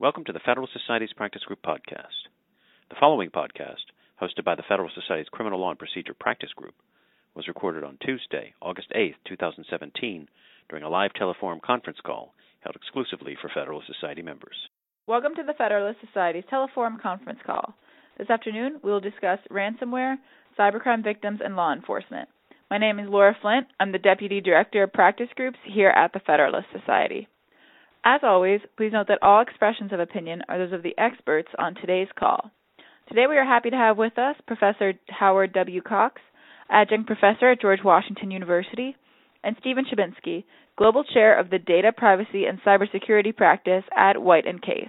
Welcome to the Federal Society's Practice Group podcast. The following podcast, hosted by the Federal Society's Criminal Law and Procedure Practice Group, was recorded on Tuesday, August 8, 2017, during a live Teleforum conference call held exclusively for Federalist Society members. Welcome to the Federalist Society's Teleforum conference call. This afternoon, we will discuss ransomware, cybercrime victims, and law enforcement. My name is Laura Flint. I'm the Deputy Director of Practice Groups here at the Federalist Society. As always, please note that all expressions of opinion are those of the experts on today's call. Today we are happy to have with us Professor Howard W. Cox, Adjunct Professor at George Washington University, and Stephen Chabinsky, Global Chair of the Data Privacy and Cybersecurity Practice at White & Case.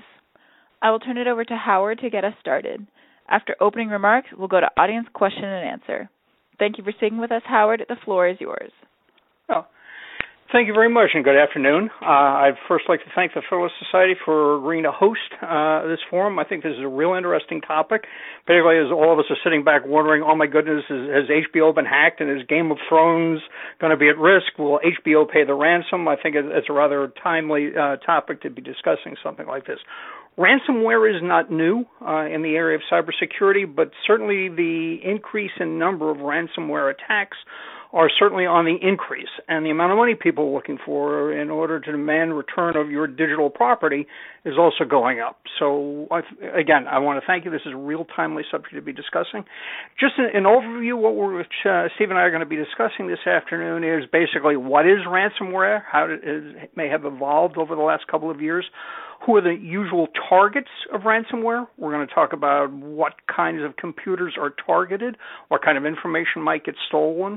I will turn it over to Howard to get us started. After opening remarks, we'll go to audience question and answer. Thank you for sitting with us, Howard. The floor is yours. Oh. Thank you very much, and good afternoon. I'd first like to thank the Federalist Society for agreeing to host this forum. I think this is a real interesting topic, particularly as all of us are sitting back wondering, oh my goodness, has HBO been hacked, and is Game of Thrones going to be at risk? Will HBO pay the ransom? I think it's a rather timely topic to be discussing something like this. Ransomware is not new in the area of cybersecurity, but certainly the increase in number of ransomware attacks are certainly on the increase, and the amount of money people are looking for in order to demand return of your digital property is also going up. So, again, I want to thank you. This is a real timely subject to be discussing. Just an overview, what Steve and I are going to be discussing this afternoon is basically what is ransomware, how it may have evolved over the last couple of years, who are the usual targets of ransomware. We're going to talk about what kinds of computers are targeted, what kind of information might get stolen,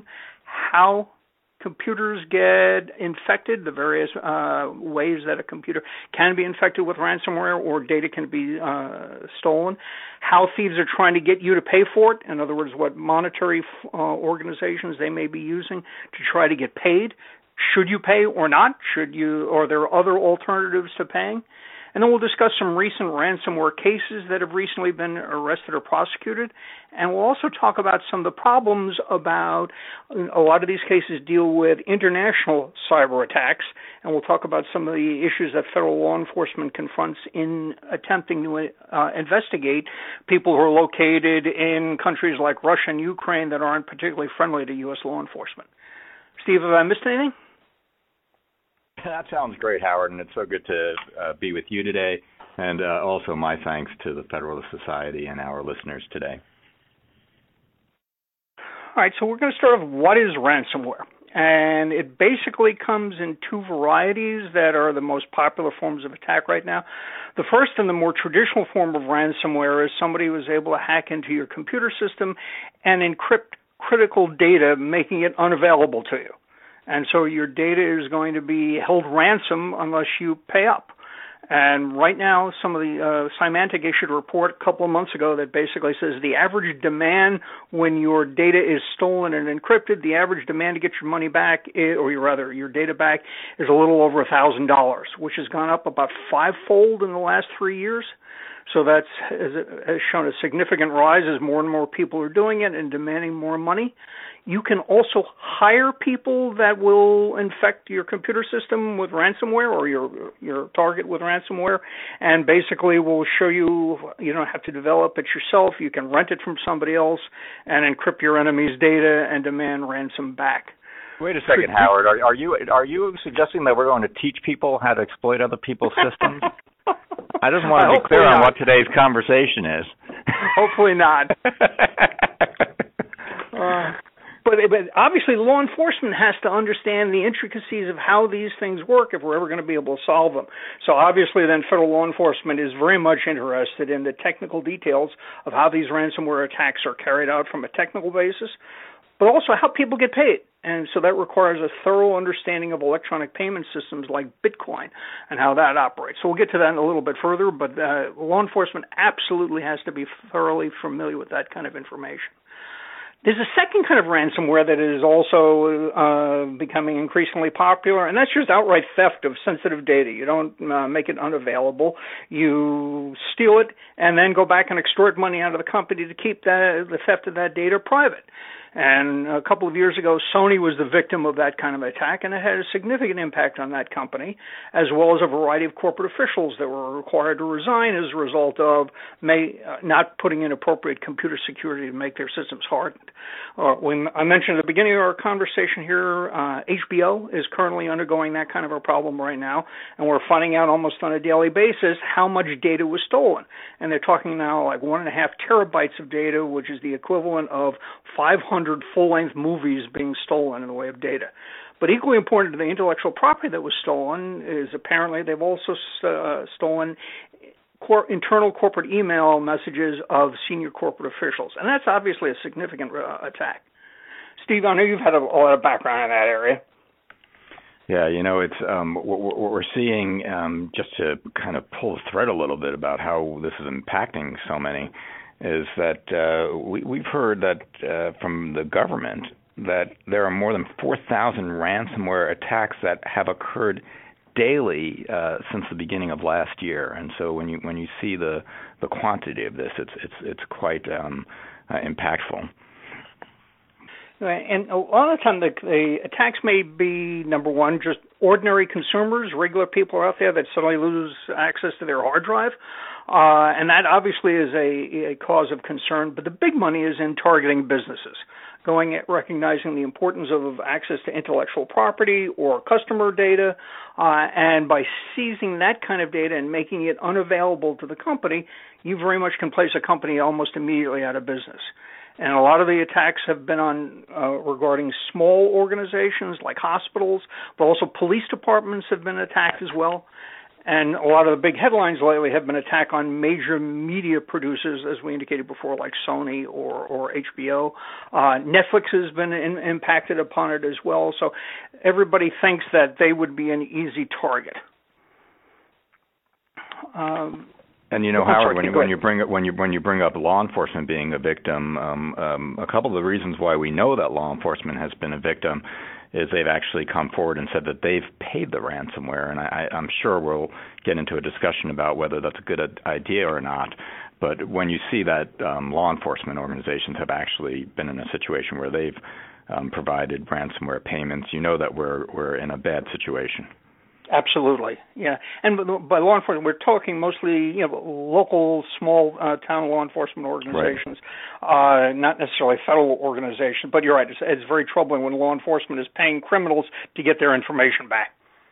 how computers get infected, the various ways that a computer can be infected with ransomware or data can be stolen, how thieves are trying to get you to pay for it, in other words, what monetary organizations they may be using to try to get paid. Should you pay or not? Or there are other alternatives to paying? And then we'll discuss some recent ransomware cases that have recently been arrested or prosecuted. And we'll also talk about some of the problems about a lot of these cases deal with international cyber attacks. And we'll talk about some of the issues that federal law enforcement confronts in attempting to investigate people who are located in countries like Russia and Ukraine that aren't particularly friendly to U.S. law enforcement. Steve, have I missed anything? That sounds great, Howard, and it's so good to be with you today, and also my thanks to the Federalist Society and our listeners today. All right, so we're going to start with what is ransomware, and it basically comes in two varieties that are the most popular forms of attack right now. The first and the more traditional form of ransomware is somebody who is able to hack into your computer system and encrypt critical data, making it unavailable to you. And so your data is going to be held ransom unless you pay up. And right now, some of the Symantec issued a report a couple of months ago that basically says the average demand when your data is stolen and encrypted, the average demand to get your money back, your data back, is a little over $1,000, which has gone up about fivefold in the last 3 years. So that has shown a significant rise as more and more people are doing it and demanding more money. You can also hire people that will infect your computer system with ransomware or your target with ransomware, and basically will show you don't have to develop it yourself. You can rent it from somebody else and encrypt your enemy's data and demand ransom back. Wait a second, Howard. Are you suggesting that we're going to teach people how to exploit other people's systems? I just want to be clear on what today's conversation is. Hopefully not. But obviously law enforcement has to understand the intricacies of how these things work if we're ever going to be able to solve them. So obviously then federal law enforcement is very much interested in the technical details of how these ransomware attacks are carried out from a technical basis, but also how people get paid. And so that requires a thorough understanding of electronic payment systems like Bitcoin and how that operates. So we'll get to that in a little bit further, but law enforcement absolutely has to be thoroughly familiar with that kind of information. There's a second kind of ransomware that is also becoming increasingly popular, and that's just outright theft of sensitive data. You don't make it unavailable. You steal it and then go back and extort money out of the company to keep the theft of that data private. And a couple of years ago, Sony was the victim of that kind of attack, and it had a significant impact on that company, as well as a variety of corporate officials that were required to resign as a result of not putting in appropriate computer security to make their systems hardened. I mentioned at the beginning of our conversation here, HBO is currently undergoing that kind of a problem right now, and we're finding out almost on a daily basis how much data was stolen. And they're talking now like 1.5 terabytes of data, which is the equivalent of 500 full-length movies being stolen in the way of data. But equally important to the intellectual property that was stolen is apparently they've also stolen internal corporate email messages of senior corporate officials. And that's obviously a significant attack. Steve, I know you've had a lot of background in that area. Yeah, it's what we're seeing, just to kind of pull the thread a little bit about how this is impacting so many, is that we've heard that from the government that there are more than 4,000 ransomware attacks that have occurred daily since the beginning of last year. And so when you see the quantity of this, it's quite impactful. And a lot of the time, the attacks may be, number one, just ordinary consumers, regular people out there that suddenly lose access to their hard drive. And that obviously is a cause of concern. But the big money is in targeting businesses, recognizing the importance of access to intellectual property or customer data. And by seizing that kind of data and making it unavailable to the company, you very much can place a company almost immediately out of business. And a lot of the attacks have been regarding small organizations like hospitals, but also police departments have been attacked as well. And a lot of the big headlines lately have been attack on major media producers, as we indicated before, like Sony or HBO. Netflix has been impacted upon it as well. So everybody thinks that they would be an easy target. And Howard, when you bring up law enforcement being a victim, a couple of the reasons why we know that law enforcement has been a victim is they've actually come forward and said that they've paid the ransomware, and I'm sure we'll get into a discussion about whether that's a good idea or not. But when you see that law enforcement organizations have actually been in a situation where they've provided ransomware payments, you know that we're in a bad situation. Absolutely, yeah. And by law enforcement, we're talking mostly, local, small town law enforcement organizations, right. Not necessarily federal organizations. But you're right; it's very troubling when law enforcement is paying criminals to get their information back.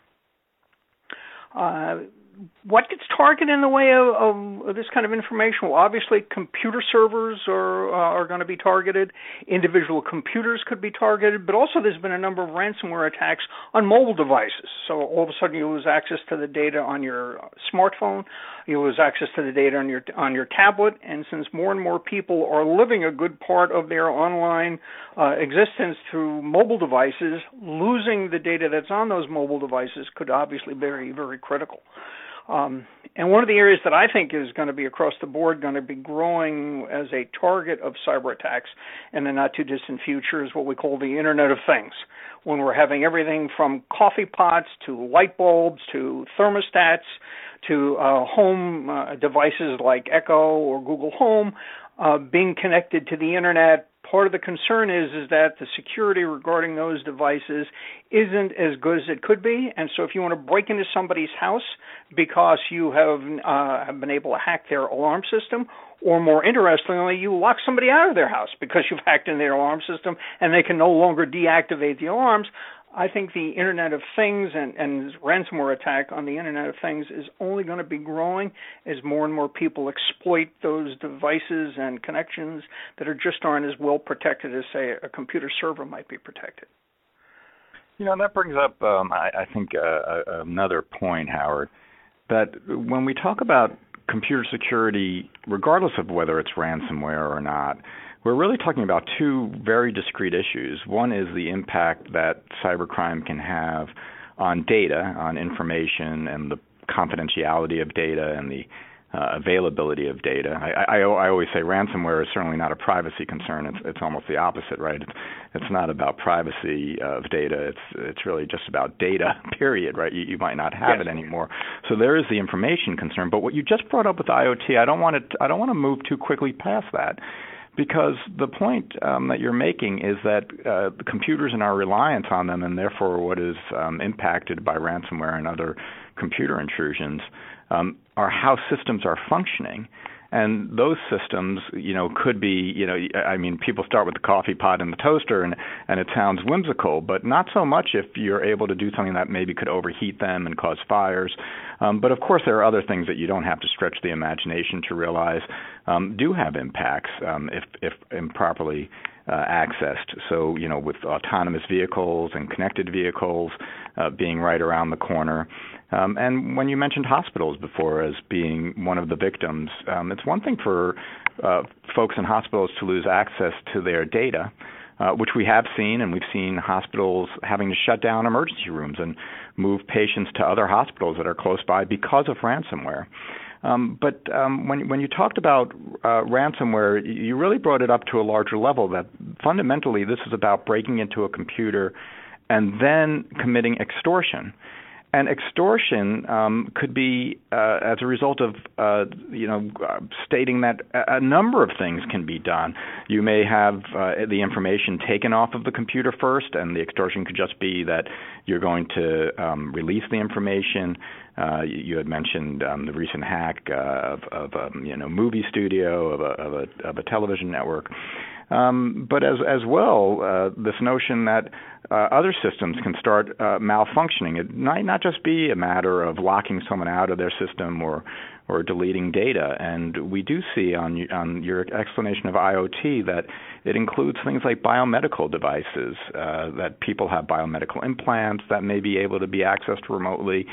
What gets targeted in the way of this kind of information? Well, obviously, computer servers are going to be targeted. Individual computers could be targeted, but also there's been a number of ransomware attacks on mobile devices. So all of a sudden, you lose access to the data on your smartphone, you lose access to the data on your tablet, and since more and more people are living a good part of their online existence through mobile devices, losing the data that's on those mobile devices could obviously be very, very critical. And one of the areas that I think is going to be across the board going to be growing as a target of cyber attacks in the not too distant future is what we call the Internet of Things, when we're having everything from coffee pots to light bulbs to thermostats to home devices like Echo or Google Home being connected to the Internet. Part of the concern is that the security regarding those devices isn't as good as it could be. And so if you want to break into somebody's house because you have been able to hack their alarm system, or more interestingly, you lock somebody out of their house because you've hacked in their alarm system and they can no longer deactivate the alarms, I think the Internet of Things and ransomware attack on the Internet of Things is only going to be growing as more and more people exploit those devices and connections that aren't as well protected as, say, a computer server might be protected. That brings up, I think, another point, Howard, that when we talk about computer security, regardless of whether it's ransomware or not, we're really talking about two very discrete issues. One is the impact that cybercrime can have on data, on information, and the confidentiality of data and the availability of data. I always say ransomware is certainly not a privacy concern. It's almost the opposite, right? It's not about privacy of data. It's really just about data, period, right? You might not have it anymore. So there is the information concern. But what you just brought up with IoT, I don't want to move too quickly past that, because the point that you're making is that the computers and our reliance on them, and therefore what is impacted by ransomware and other computer intrusions, are how systems are functioning. And those systems, could be, people start with the coffee pot and the toaster, and it sounds whimsical, but not so much if you're able to do something that maybe could overheat them and cause fires. But of course, there are other things that you don't have to stretch the imagination to realize do have impacts if improperly accessed. So, with autonomous vehicles and connected vehicles being right around the corner. And when you mentioned hospitals before as being one of the victims, it's one thing for folks in hospitals to lose access to their data, which we have seen, and we've seen hospitals having to shut down emergency rooms and move patients to other hospitals that are close by because of ransomware. But when you talked about ransomware, you really brought it up to a larger level, that fundamentally this is about breaking into a computer and then committing extortion. And extortion could be as a result of, stating that a number of things can be done. You may have the information taken off of the computer first, and the extortion could just be that you're going to release the information. You had mentioned the recent hack of a movie studio, of a television network. But as well, this notion that other systems can start malfunctioning. It might not just be a matter of locking someone out of their system or deleting data. And we do see on your explanation of IoT that it includes things like biomedical devices, that people have biomedical implants that may be able to be accessed remotely,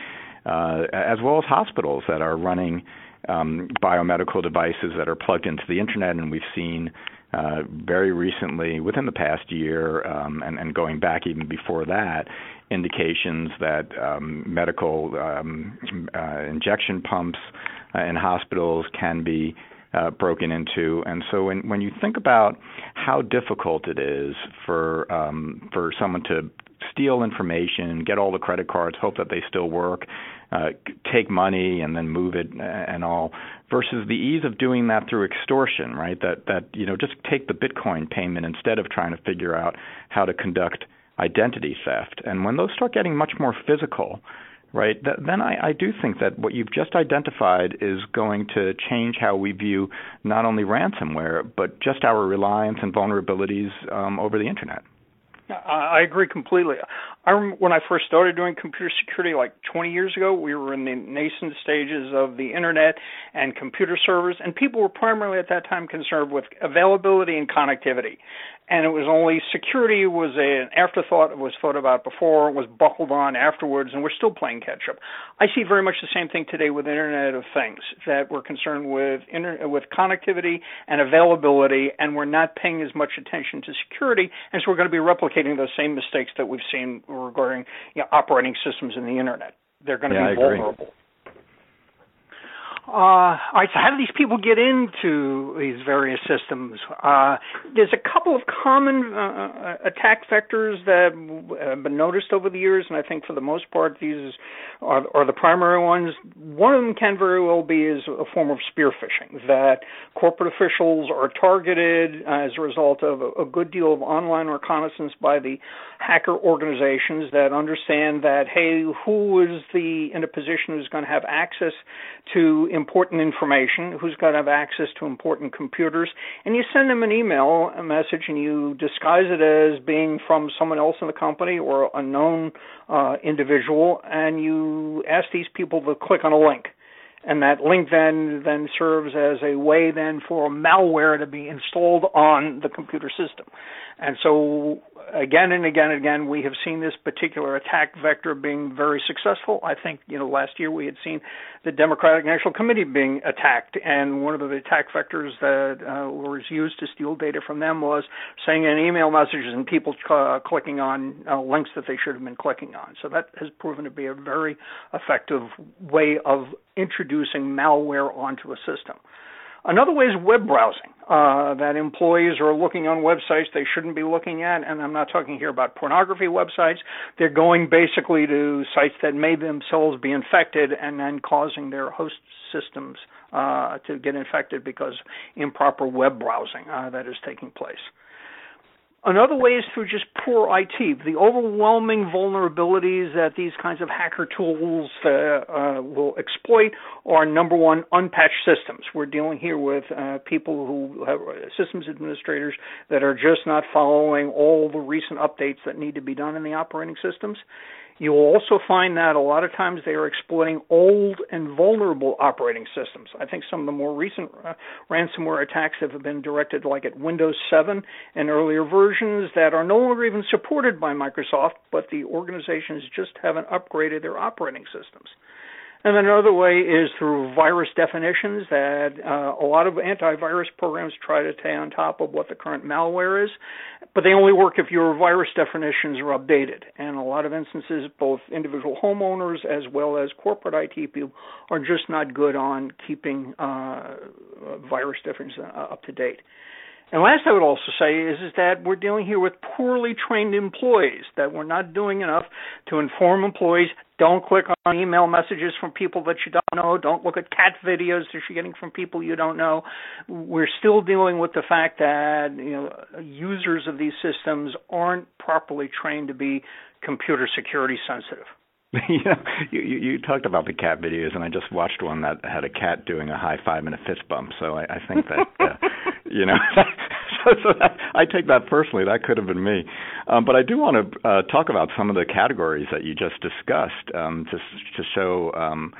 as well as hospitals that are running biomedical devices that are plugged into the internet. And we've seen very recently, within the past year, and going back even before that, indications that medical injection pumps in hospitals can be broken into. And so when you think about how difficult it is for someone to steal information, get all the credit cards, hope that they still work, take money and then move it and all, versus the ease of doing that through extortion, right? That just take the Bitcoin payment instead of trying to figure out how to conduct identity theft. And when those start getting much more physical, right, then I do think that what you've just identified is going to change how we view not only ransomware, but just our reliance and vulnerabilities over the internet. I agree completely. I remember when I first started doing computer security like 20 years ago, we were in the nascent stages of the internet and computer servers, and people were primarily at that time concerned with availability and connectivity. And it was only security was an afterthought. It was thought about before. It was buckled on afterwards, and we're still playing catch-up. I see very much the same thing today with Internet of Things, that we're concerned with connectivity and availability, and we're not paying as much attention to security, and so we're going to be replicating those same mistakes that we've seen regarding operating systems in the Internet. They're going to be vulnerable. All right, so how do these people get into these various systems? There's a couple of common attack vectors that have been noticed over the years, and I think for the most part these are the primary ones. One of them can very well be is a form of spear phishing, that corporate officials are targeted as a result of a good deal of online reconnaissance by the hacker organizations that understand that, hey, who is in a position who's going to have access to important information, who's going to have access to important computers, and you send them an email, a message, and you disguise it as being from someone else in the company or a known individual, and you ask these people to click on a link. And that link then serves as a way then for malware to be installed on the computer system. And so again and again and again, we have seen this particular attack vector being very successful. I think, last year we had seen the Democratic National Committee being attacked, and one of the attack vectors that was used to steal data from them was sending in email messages and people clicking on links that they should have been clicking on. So that has proven to be a very effective way of introducing malware onto a system. Another way is web browsing, that employees are looking on websites they shouldn't be looking at, and I'm not talking here about pornography websites. They're going basically to sites that may themselves be infected and then causing their host systems to get infected because improper web browsing that is taking place. Another way is through just poor IT. The overwhelming vulnerabilities that these kinds of hacker tools will exploit are, number one, unpatched systems. We're dealing here with people who have systems administrators that are just not following all the recent updates that need to be done in the operating systems. You will also find that a lot of times they are exploiting old and vulnerable operating systems. I think some of the more recent ransomware attacks have been directed like at Windows 7 and earlier versions that are no longer even supported by Microsoft, but the organizations just haven't upgraded their operating systems. And then another way is through virus definitions that a lot of antivirus programs try to stay on top of what the current malware is, but they only work if your virus definitions are updated. And in a lot of instances, both individual homeowners as well as corporate IT people are just not good on keeping virus definitions up to date. And last I would also say is that we're dealing here with poorly trained employees, that we're not doing enough to inform employees. Don't click on email messages from people that you don't know. Don't look at cat videos that you're getting from people you don't know. We're still dealing with the fact that users of these systems aren't properly trained to be computer security sensitive. You talked about the cat videos, and I just watched one that had a cat doing a high five and a fist bump. So I think that, so I take that personally. That could have been me. But I do want to talk about some of the categories that you just discussed to show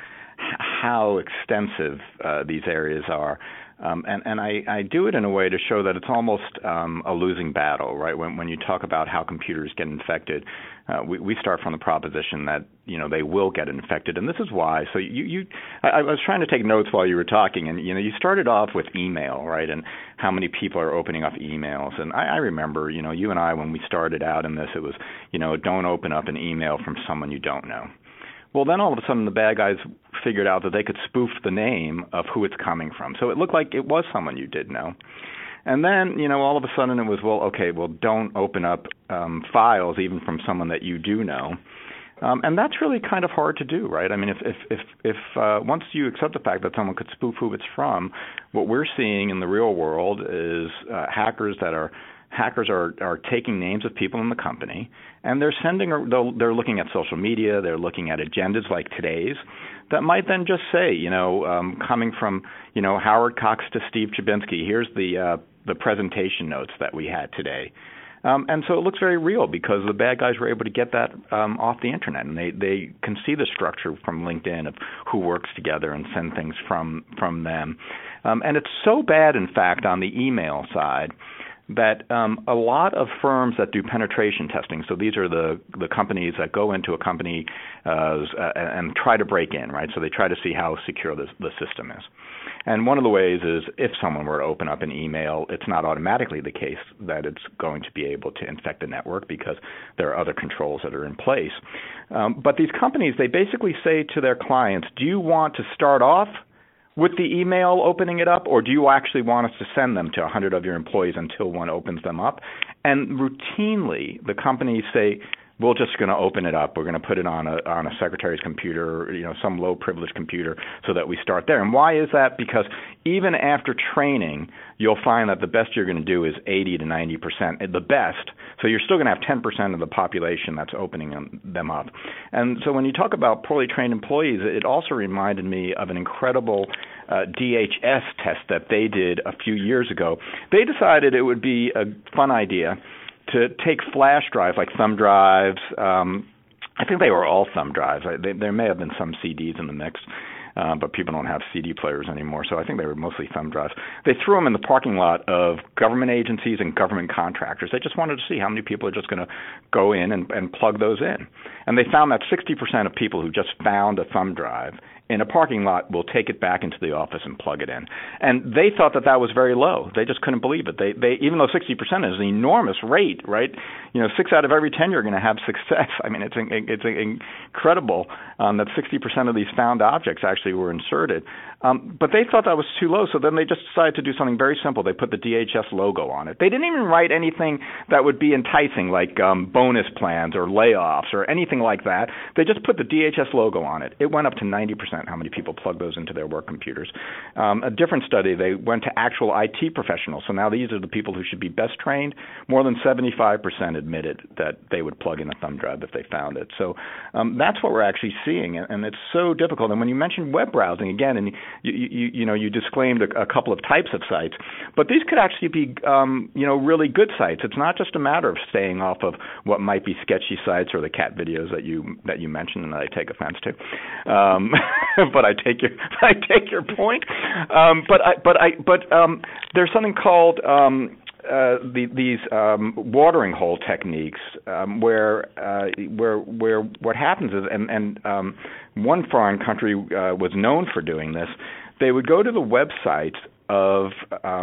how extensive these areas are. And I do it in a way to show that it's almost a losing battle, right? When you talk about how computers get infected, we start from the proposition that they will get infected, and this is why. So I was trying to take notes while you were talking, and you started off with email, right? And how many people are opening up emails? And I remember, you and I, when we started out in this, it was, don't open up an email from someone you don't know. Well, then all of a sudden the bad guys figured out that they could spoof the name of who it's coming from. So it looked like it was someone you did know. And then, all of a sudden it was, don't open up files even from someone that you do know. And that's really kind of hard to do, right? I mean, if once you accept the fact that someone could spoof who it's from, what we're seeing in the real world is hackers are taking names of people in the company, and they're looking at social media, they're looking at agendas like today's that might then just say, coming from, Howard Cox to Steve Chabinsky, here's the presentation notes that we had today. And so it looks very real because the bad guys were able to get that off the internet, and they can see the structure from LinkedIn of who works together and send things from them. And it's so bad, in fact, on the email side that a lot of firms that do penetration testing, so these are the companies that go into a company and try to break in, right? So they try to see how secure the system is. And one of the ways is if someone were to open up an email, it's not automatically the case that it's going to be able to infect the network because there are other controls that are in place. But these companies, they basically say to their clients, do you want to start off with the email opening it up, or do you actually want us to send them to 100 of your employees until one opens them up? And routinely, the companies say, we're just going to open it up. We're going to put it on a secretary's computer, some low-privileged computer, so that we start there. And why is that? Because even after training, you'll find that the best you're going to do is 80 to 90%, the best. So you're still going to have 10% of the population that's opening them up. And so when you talk about poorly trained employees, it also reminded me of an incredible DHS test that they did a few years ago. They decided it would be a fun idea to take flash drives like thumb drives. I think they were all thumb drives. There may have been some CDs in the mix, but people don't have CD players anymore, so I think they were mostly thumb drives. They threw them in the parking lot of government agencies and government contractors. They just wanted to see how many people are just going to go in and plug those in. And they found that 60% of people who just found a thumb drive in a parking lot will take it back into the office and plug it in. And they thought that was very low. They just couldn't believe it. They even though 60% is an enormous rate, right? 6 out of every 10 you're going to have success. I mean, it's incredible that 60% of these found objects actually were inserted. But they thought that was too low, so then they just decided to do something very simple. They put the DHS logo on it. They didn't even write anything that would be enticing, like bonus plans or layoffs or anything like that. They just put the DHS logo on it. It went up to 90% how many people plug those into their work computers. A different study, they went to actual IT professionals. So now these are the people who should be best trained. More than 75% admitted that they would plug in a thumb drive if they found it. So that's what we're actually seeing, and it's so difficult. And when you mentioned web browsing, again, and you disclaimed a couple of types of sites, but these could actually be really good sites. It's not just a matter of staying off of what might be sketchy sites or the cat videos that you mentioned and that I take offense to. But I take your point. But there's something called these watering hole techniques where what happens is, and one foreign country was known for doing this. They would go to the website of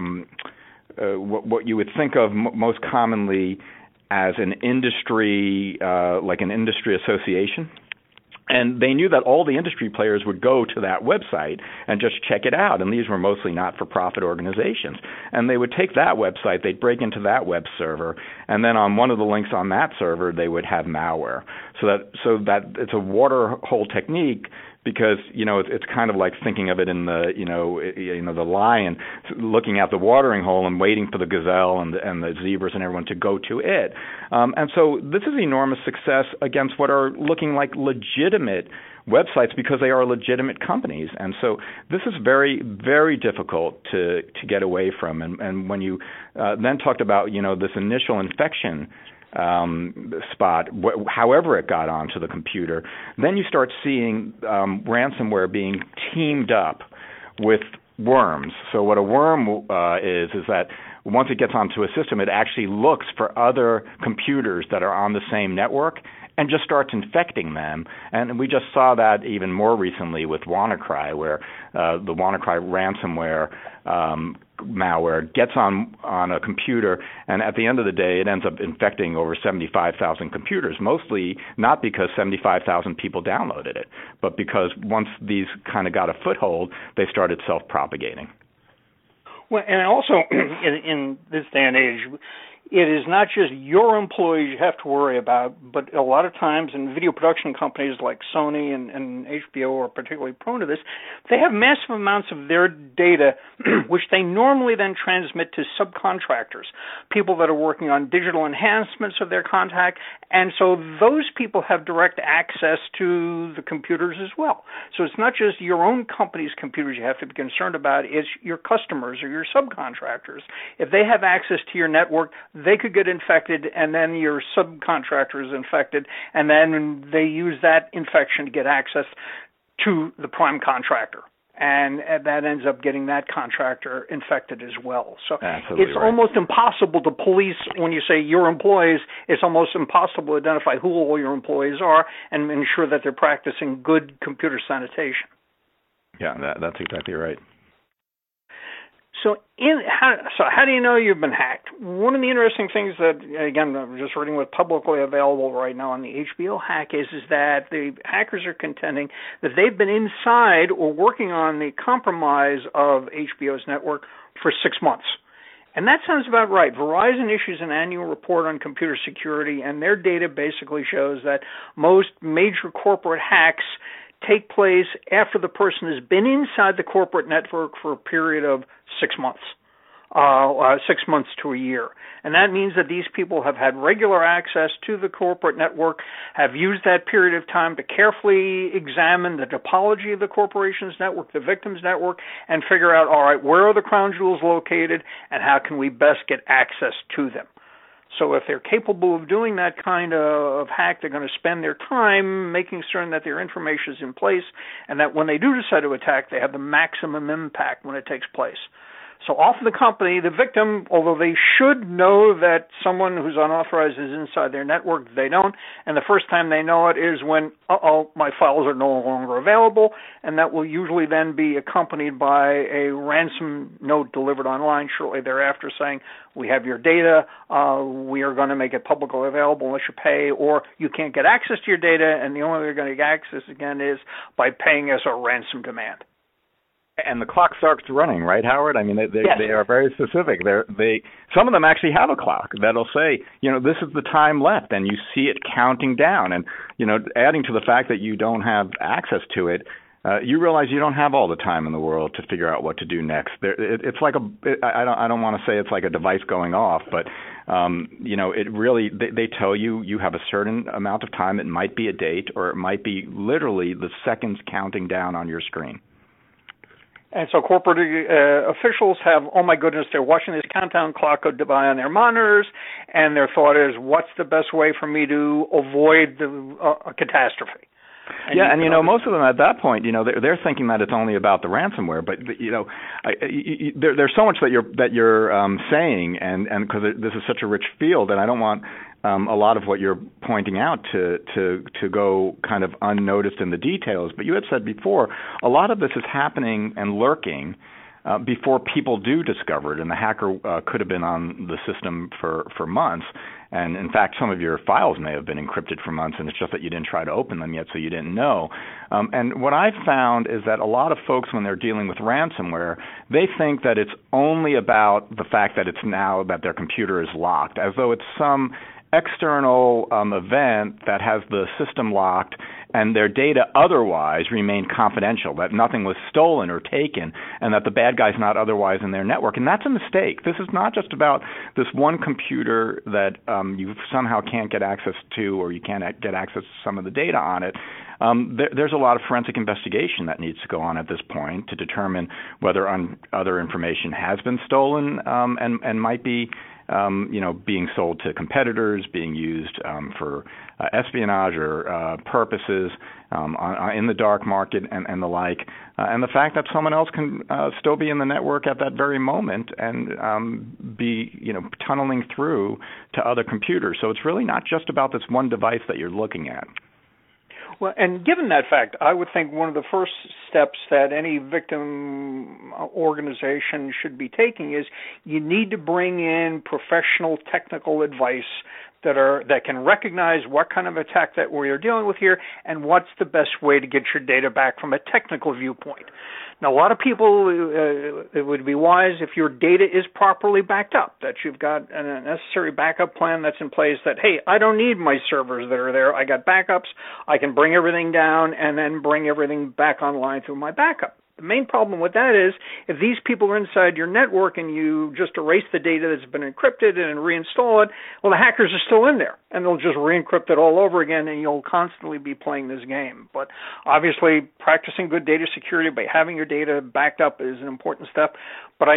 what you would think of most commonly as an industry, like an industry association. And they knew that all the industry players would go to that website and just check it out. And these were mostly not-for-profit organizations. And they would take that website, they'd break into that web server, and then on one of the links on that server, they would have malware. So that it's a water hole technique, because it's kind of like thinking of it in the the lion looking at the watering hole and waiting for the gazelle and the zebras and everyone to go to it. And so this is enormous success against what are looking like legitimate websites, because they are legitimate companies. And so this is very, very difficult to get away from. And when you then talked about this initial infection spot, however it got onto the computer, then you start seeing ransomware being teamed up with worms. So what a worm is that once it gets onto a system, it actually looks for other computers that are on the same network and just starts infecting them. And we just saw that even more recently with WannaCry, where the WannaCry ransomware malware gets on a computer, and at the end of the day, it ends up infecting over 75,000 computers, mostly not because 75,000 people downloaded it, but because once these kind of got a foothold, they started self-propagating. Well, and also, in this day and age, it is not just your employees you have to worry about, but a lot of times in video production companies like Sony and HBO are particularly prone to this. They have massive amounts of their data, which they normally then transmit to subcontractors, people that are working on digital enhancements of their contact, and so those people have direct access to the computers as well. So it's not just your own company's computers you have to be concerned about, it's your customers or your subcontractors. If they have access to your network, they could get infected, and then your subcontractor is infected, and then they use that infection to get access to the prime contractor. And that ends up getting that contractor infected as well. So Absolutely it's right. almost impossible to police. When you say your employees, it's almost impossible to identify who all your employees are and ensure that they're practicing good computer sanitation. Yeah, that's exactly right. So how do you know you've been hacked? One of the interesting things that, again, I'm just reading what's publicly available right now on the HBO hack is that the hackers are contending that they've been inside or working on the compromise of HBO's network for 6 months. And that sounds about right. Verizon issues an annual report on computer security, and their data basically shows that most major corporate hacks take place after the person has been inside the corporate network for a period of 6 months, 6 months to a year. And that means that these people have had regular access to the corporate network, have used that period of time to carefully examine the topology of the corporation's network, the victim's network, and figure out, all right, where are the crown jewels located, and how can we best get access to them? So if they're capable of doing that kind of hack, they're going to spend their time making certain that their information is in place and that when they do decide to attack, they have the maximum impact when it takes place. So often the company, the victim, although they should know that someone who's unauthorized is inside their network, they don't. And the first time they know it is when, my files are no longer available. And that will usually then be accompanied by a ransom note delivered online shortly thereafter saying, we have your data, we are going to make it publicly available unless you pay, or you can't get access to your data, and the only way you're going to get access again is by paying us a ransom demand. And the clock starts running, right, Howard? I mean, they Yes. they are very specific. Some of them actually have a clock that'll say, this is the time left, and you see it counting down. And adding to the fact that you don't have access to it, you realize you don't have all the time in the world to figure out what to do next. It's like I don't want to say it's like a device going off, but it really they tell you have a certain amount of time. It might be a date, or it might be literally the seconds counting down on your screen. And so corporate officials have, oh my goodness, they're watching this countdown clock go by on their monitors, and their thought is, what's the best way for me to avoid a catastrophe? And most of them at that point, they're thinking that it's only about the ransomware. But there's so much that you're saying, and because this is such a rich field, and I don't want a lot of what you're pointing out to go kind of unnoticed in the details. But you had said before, a lot of this is happening and lurking before people do discover it, and the hacker could have been on the system for months. And in fact, some of your files may have been encrypted for months, and it's just that you didn't try to open them yet, so you didn't know. And what I've found is that a lot of folks, when they're dealing with ransomware, they think that it's only about the fact that it's now that their computer is locked, as though it's some external event that has the system locked and their data otherwise remained confidential, that nothing was stolen or taken, and that the bad guy's not otherwise in their network. And that's a mistake. This is not just about this one computer that you somehow can't get access to, or you can't get access to some of the data on it. There's a lot of forensic investigation that needs to go on at this point to determine whether other information has been stolen and might be being sold to competitors, being used for espionage or purposes in the dark market and the like. And the fact that someone else can still be in the network at that very moment and be, tunneling through to other computers. So it's really not just about this one device that you're looking at. Well, and given that fact, I would think one of the first steps that any victim organization should be taking is you need to bring in professional technical advice that can recognize what kind of attack that we're dealing with here and what's the best way to get your data back from a technical viewpoint. Now, a lot of people, it would be wise if your data is properly backed up, that you've got a necessary backup plan that's in place that, hey, I don't need my servers that are there. I got backups. I can bring everything down and then bring everything back online through my backup. The main problem with that is if these people are inside your network and you just erase the data that's been encrypted and reinstall it, well, the hackers are still in there, and they'll just re-encrypt it all over again, and you'll constantly be playing this game. But obviously, practicing good data security by having your data backed up is an important step. But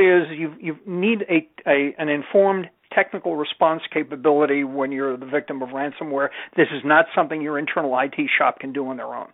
you need an informed technical response capability when you're the victim of ransomware. This is not something your internal IT shop can do on their own.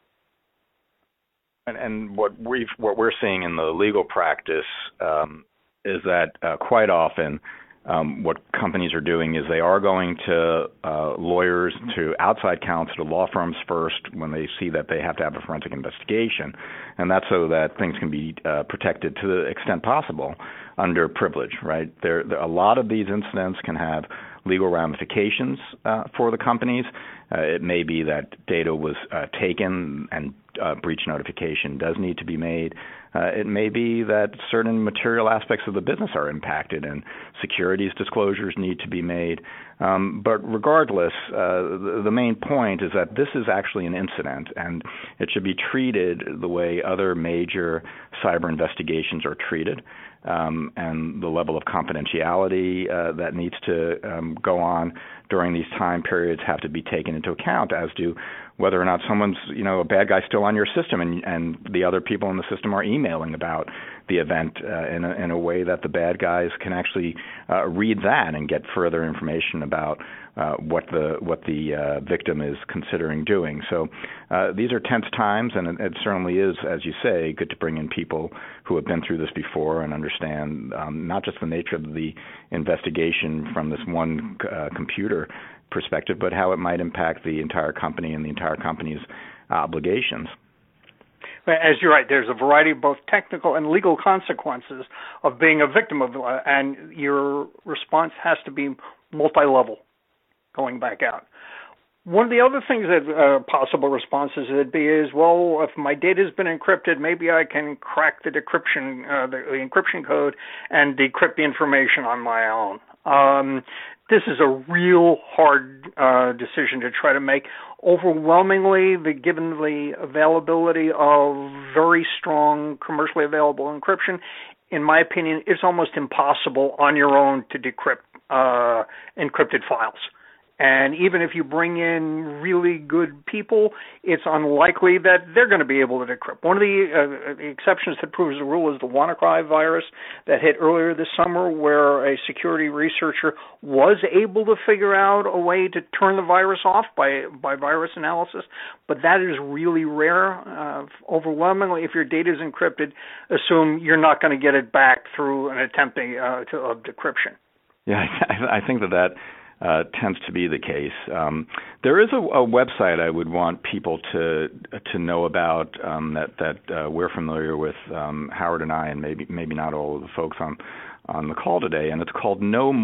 And what we're seeing in the legal practice is that quite often what companies are doing is they are going to lawyers, to outside counsel, to law firms first when they see that they have to have a forensic investigation, and that's so that things can be protected to the extent possible under privilege. Right? A lot of these incidents can have legal ramifications for the companies. It may be that data was taken and breach notification does need to be made. It may be that certain material aspects of the business are impacted and securities disclosures need to be made. But regardless, the main point is that this is actually an incident, and it should be treated the way other major cyber investigations are treated. And the level of confidentiality that needs to go on during these time periods have to be taken into account, as do whether or not someone's, a bad guy still on your system and the other people in the system are emailing about the event in a way that the bad guys can actually read that and get further information about what the victim is considering doing. So these are tense times, and it certainly is, as you say, good to bring in people who have been through this before and understand not just the nature of the investigation from this one computer perspective, but how it might impact the entire company and the entire company's obligations. As you're right, there's a variety of both technical and legal consequences of being a victim of, and your response has to be multi-level going back out. One of the other things that possible responses would be is, well, if my data has been encrypted, maybe I can crack the decryption, the encryption code, and decrypt the information on my own. This is a real hard decision to try to make. Overwhelmingly, given the availability of very strong commercially available encryption, in my opinion, it's almost impossible on your own to decrypt encrypted files. And even if you bring in really good people, it's unlikely that they're going to be able to decrypt. One of the exceptions that proves the rule is the WannaCry virus that hit earlier this summer, where a security researcher was able to figure out a way to turn the virus off by virus analysis. But that is really rare. Overwhelmingly, if your data is encrypted, assume you're not going to get it back through an attempt of decryption. Yeah, I think that tends to be the case. There is a website I would want people to know about that we're familiar with, Howard and I, and maybe not all of the folks on the call today, and it's called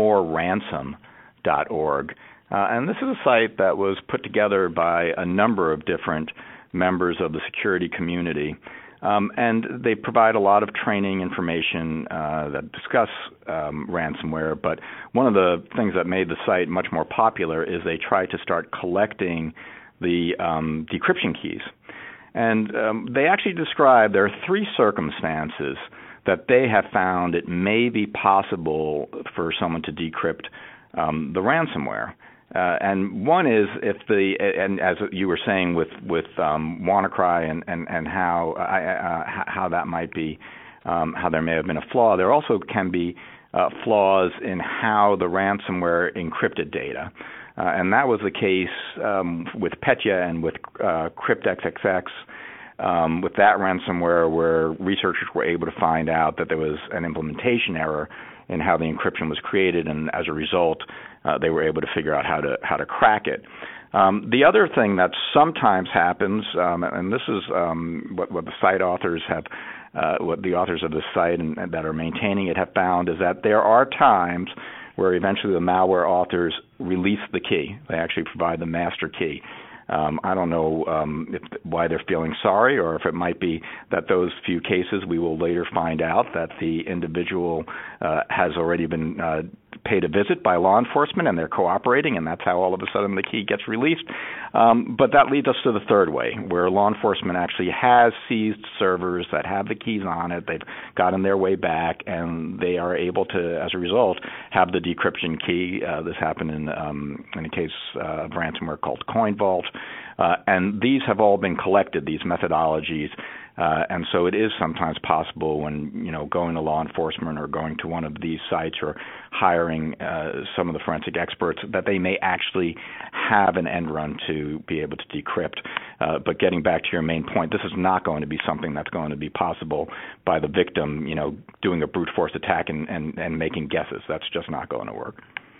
nomoreransom.org. And this is a site that was put together by a number of different members of the security community. And they provide a lot of training information that discuss ransomware. But one of the things that made the site much more popular is they tried to start collecting the decryption keys. And they actually describe there are three circumstances that they have found it may be possible for someone to decrypt the ransomware. And one is if and as you were saying with WannaCry and how that might be, how there may have been a flaw, there also can be flaws in how the ransomware encrypted data. And that was the case with Petya and with CryptXXX, with that ransomware, where researchers were able to find out that there was an implementation error in how the encryption was created, and as a result, they were able to figure out how to crack it. The other thing that sometimes happens, and this is what the site authors have, what the authors of the site and that are maintaining it have found, is that there are times where eventually the malware authors release the key. They actually provide the master key. I don't know why they're feeling sorry, or if it might be that those few cases we will later find out that the individual has already been paid a visit by law enforcement and they're cooperating, and that's how all of a sudden the key gets released. But that leads us to the third way, where law enforcement actually has seized servers that have the keys on it. They've gotten their way back, and they are able to, as a result, have the decryption key. This happened in a case of ransomware called CoinVault. And these have all been collected, these methodologies. And so it is sometimes possible when, going to law enforcement or going to one of these sites or hiring some of the forensic experts, that they may actually have an end run to be able to decrypt. But getting back to your main point, this is not going to be something that's going to be possible by the victim, doing a brute force attack and making guesses. That's just not going to work.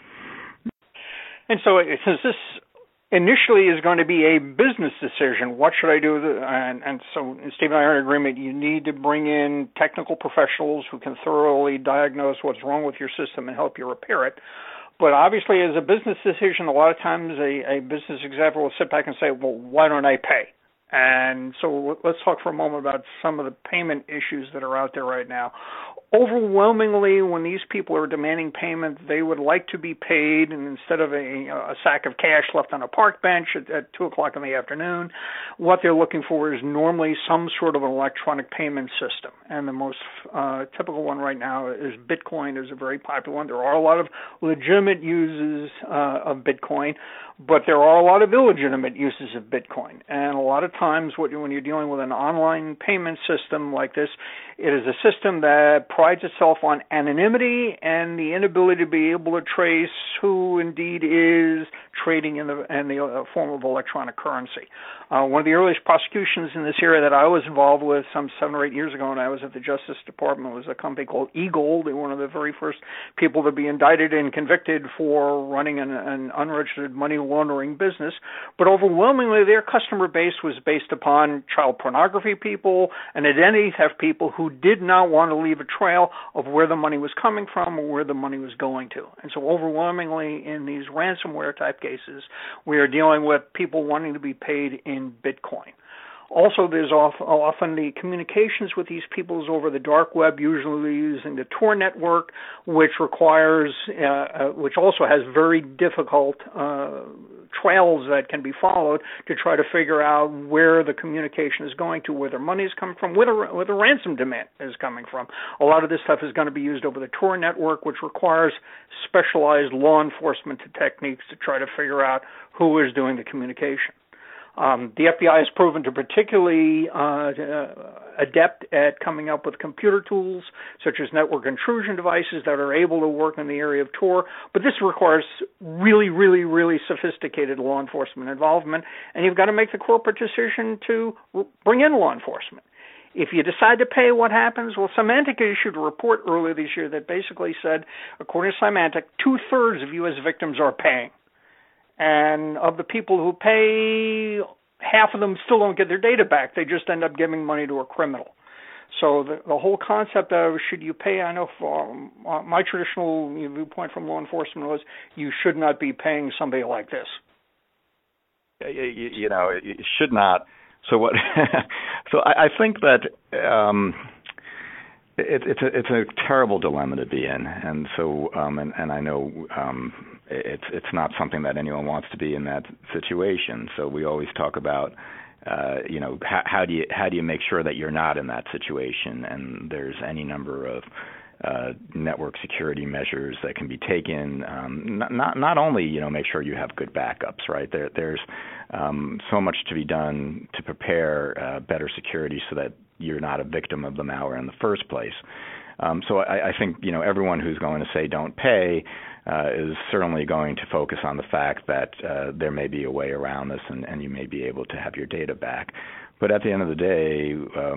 And so since this initially is going to be a business decision, what should I do? And so Steve and I are in agreement, you need to bring in technical professionals who can thoroughly diagnose what's wrong with your system and help you repair it. But obviously, as a business decision, a lot of times a business executive will sit back and say, well, why don't I pay? And so let's talk for a moment about some of the payment issues that are out there right now. Overwhelmingly, when these people are demanding payment, they would like to be paid, and instead of a sack of cash left on a park bench at 2 o'clock in the afternoon, what they're looking for is normally some sort of an electronic payment system. And the most typical one right now is Bitcoin is a very popular one. There are a lot of legitimate uses of Bitcoin, but there are a lot of illegitimate uses of Bitcoin. And a lot of times when you're dealing with an online payment system like this, it is a system that prides itself on anonymity and the inability to be able to trace who indeed is trading in the form of electronic currency. One of the earliest prosecutions in this area that I was involved with some 7 or 8 years ago when I was at the Justice Department was a company called eGold. They were one of the very first people to be indicted and convicted for running an unregistered money laundering business. But overwhelmingly, their customer base was based upon child pornography people and identity theft people who did not want to leave a trace trail of where the money was coming from or where the money was going to. And so overwhelmingly in these ransomware type cases, we are dealing with people wanting to be paid in Bitcoin. Also, there's often the communications with these people is over the dark web, usually using the Tor network, which requires, which also has very difficult trails that can be followed to try to figure out where the communication is going to, where their money is coming from, where the ransom demand is coming from. A lot of this stuff is going to be used over the Tor network, which requires specialized law enforcement techniques to try to figure out who is doing the communication. The FBI has proven to particularly adept at coming up with computer tools such as network intrusion devices that are able to work in the area of Tor, but this requires really, really, really sophisticated law enforcement involvement, and you've got to make the corporate decision to bring in law enforcement. If you decide to pay, what happens? Well, Symantec issued a report earlier this year that basically said, according to Symantec, 2/3 of U.S. victims are paying. And of the people who pay, half of them still don't get their data back. They just end up giving money to a criminal. So the whole concept of should you pay, I know my traditional viewpoint from law enforcement was you should not be paying somebody like this. You know, it should not. So what? So I think that it's a terrible dilemma to be in, and so and I know it's not something that anyone wants to be in that situation. So we always talk about you know, how do you make sure that you're not in that situation, and there's any number of network security measures that can be taken. Not only, you know, make sure you have good backups, right? There's so much to be done to prepare better security so that you're not a victim of the malware in the first place. So I think, you know, everyone who's going to say don't pay is certainly going to focus on the fact that there may be a way around this and you may be able to have your data back. But at the end of the day,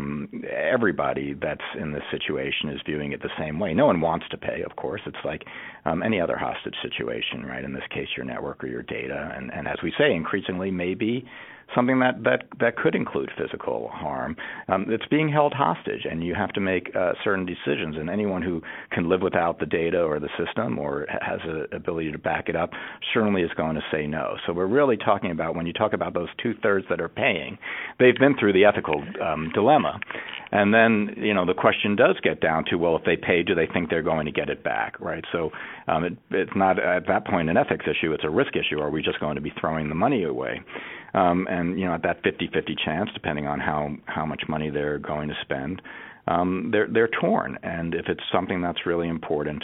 everybody that's in this situation is viewing it the same way. No one wants to pay, of course. It's like any other hostage situation, right? In this case, your network or your data. And as we say, increasingly maybe something that could include physical harm. It's being held hostage, and you have to make certain decisions. And anyone who can live without the data or the system or has an ability to back it up certainly is going to say no. So we're really talking about, when you talk about those 2/3 that are paying, they've been through the ethical dilemma. And then, you know, the question does get down to, well, if they pay, do they think they're going to get it back, right? So it's not at that point an ethics issue, it's a risk issue. Are we just going to be throwing the money away? And, you know, at that 50-50 chance, depending on how much money they're going to spend, they're torn. And if it's something that's really important,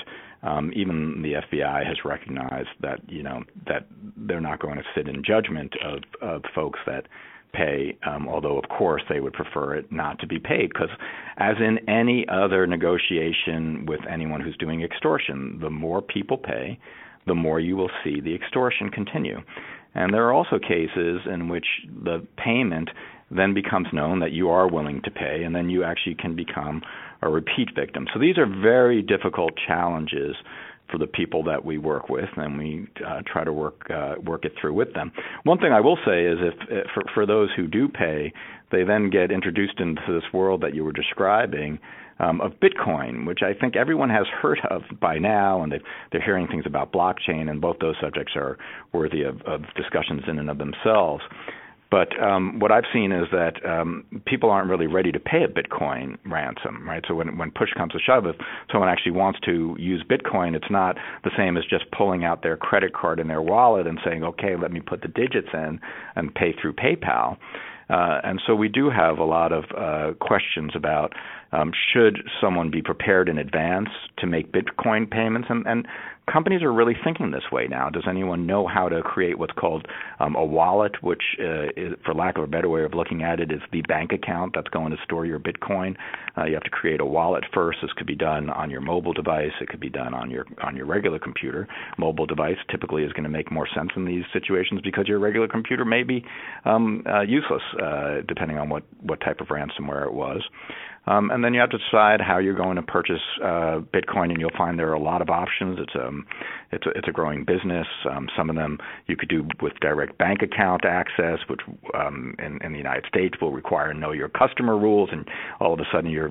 even the FBI has recognized that, you know, that they're not going to sit in judgment of folks that pay, although, of course, they would prefer it not to be paid, because as in any other negotiation with anyone who's doing extortion, the more people pay, the more you will see the extortion continue. And there are also cases in which the payment then becomes known that you are willing to pay, and then you actually can become a repeat victim. So these are very difficult challenges for the people that we work with, and we try to work it through with them. One thing I will say is if for those who do pay, they then get introduced into this world that you were describing of Bitcoin, which I think everyone has heard of by now, and they're hearing things about blockchain, and both those subjects are worthy of discussions in and of themselves. But what I've seen is that people aren't really ready to pay a Bitcoin ransom, right? So when push comes to shove, if someone actually wants to use Bitcoin, it's not the same as just pulling out their credit card in their wallet and saying, okay, let me put the digits in and pay through PayPal. And so we do have a lot of questions about should someone be prepared in advance to make Bitcoin payments? And companies are really thinking this way now. Does anyone know how to create what's called a wallet, which, is, for lack of a better way of looking at it, is the bank account that's going to store your Bitcoin? You have to create a wallet first. This could be done on your mobile device. It could be done on your regular computer. Mobile device typically is going to make more sense in these situations because your regular computer may be useless, depending on what type of ransomware it was. And then you have to decide how you're going to purchase Bitcoin, and you'll find there are a lot of options. It's a growing business. Some of them you could do with direct bank account access, which in the United States will require know your customer rules, and all of a sudden you're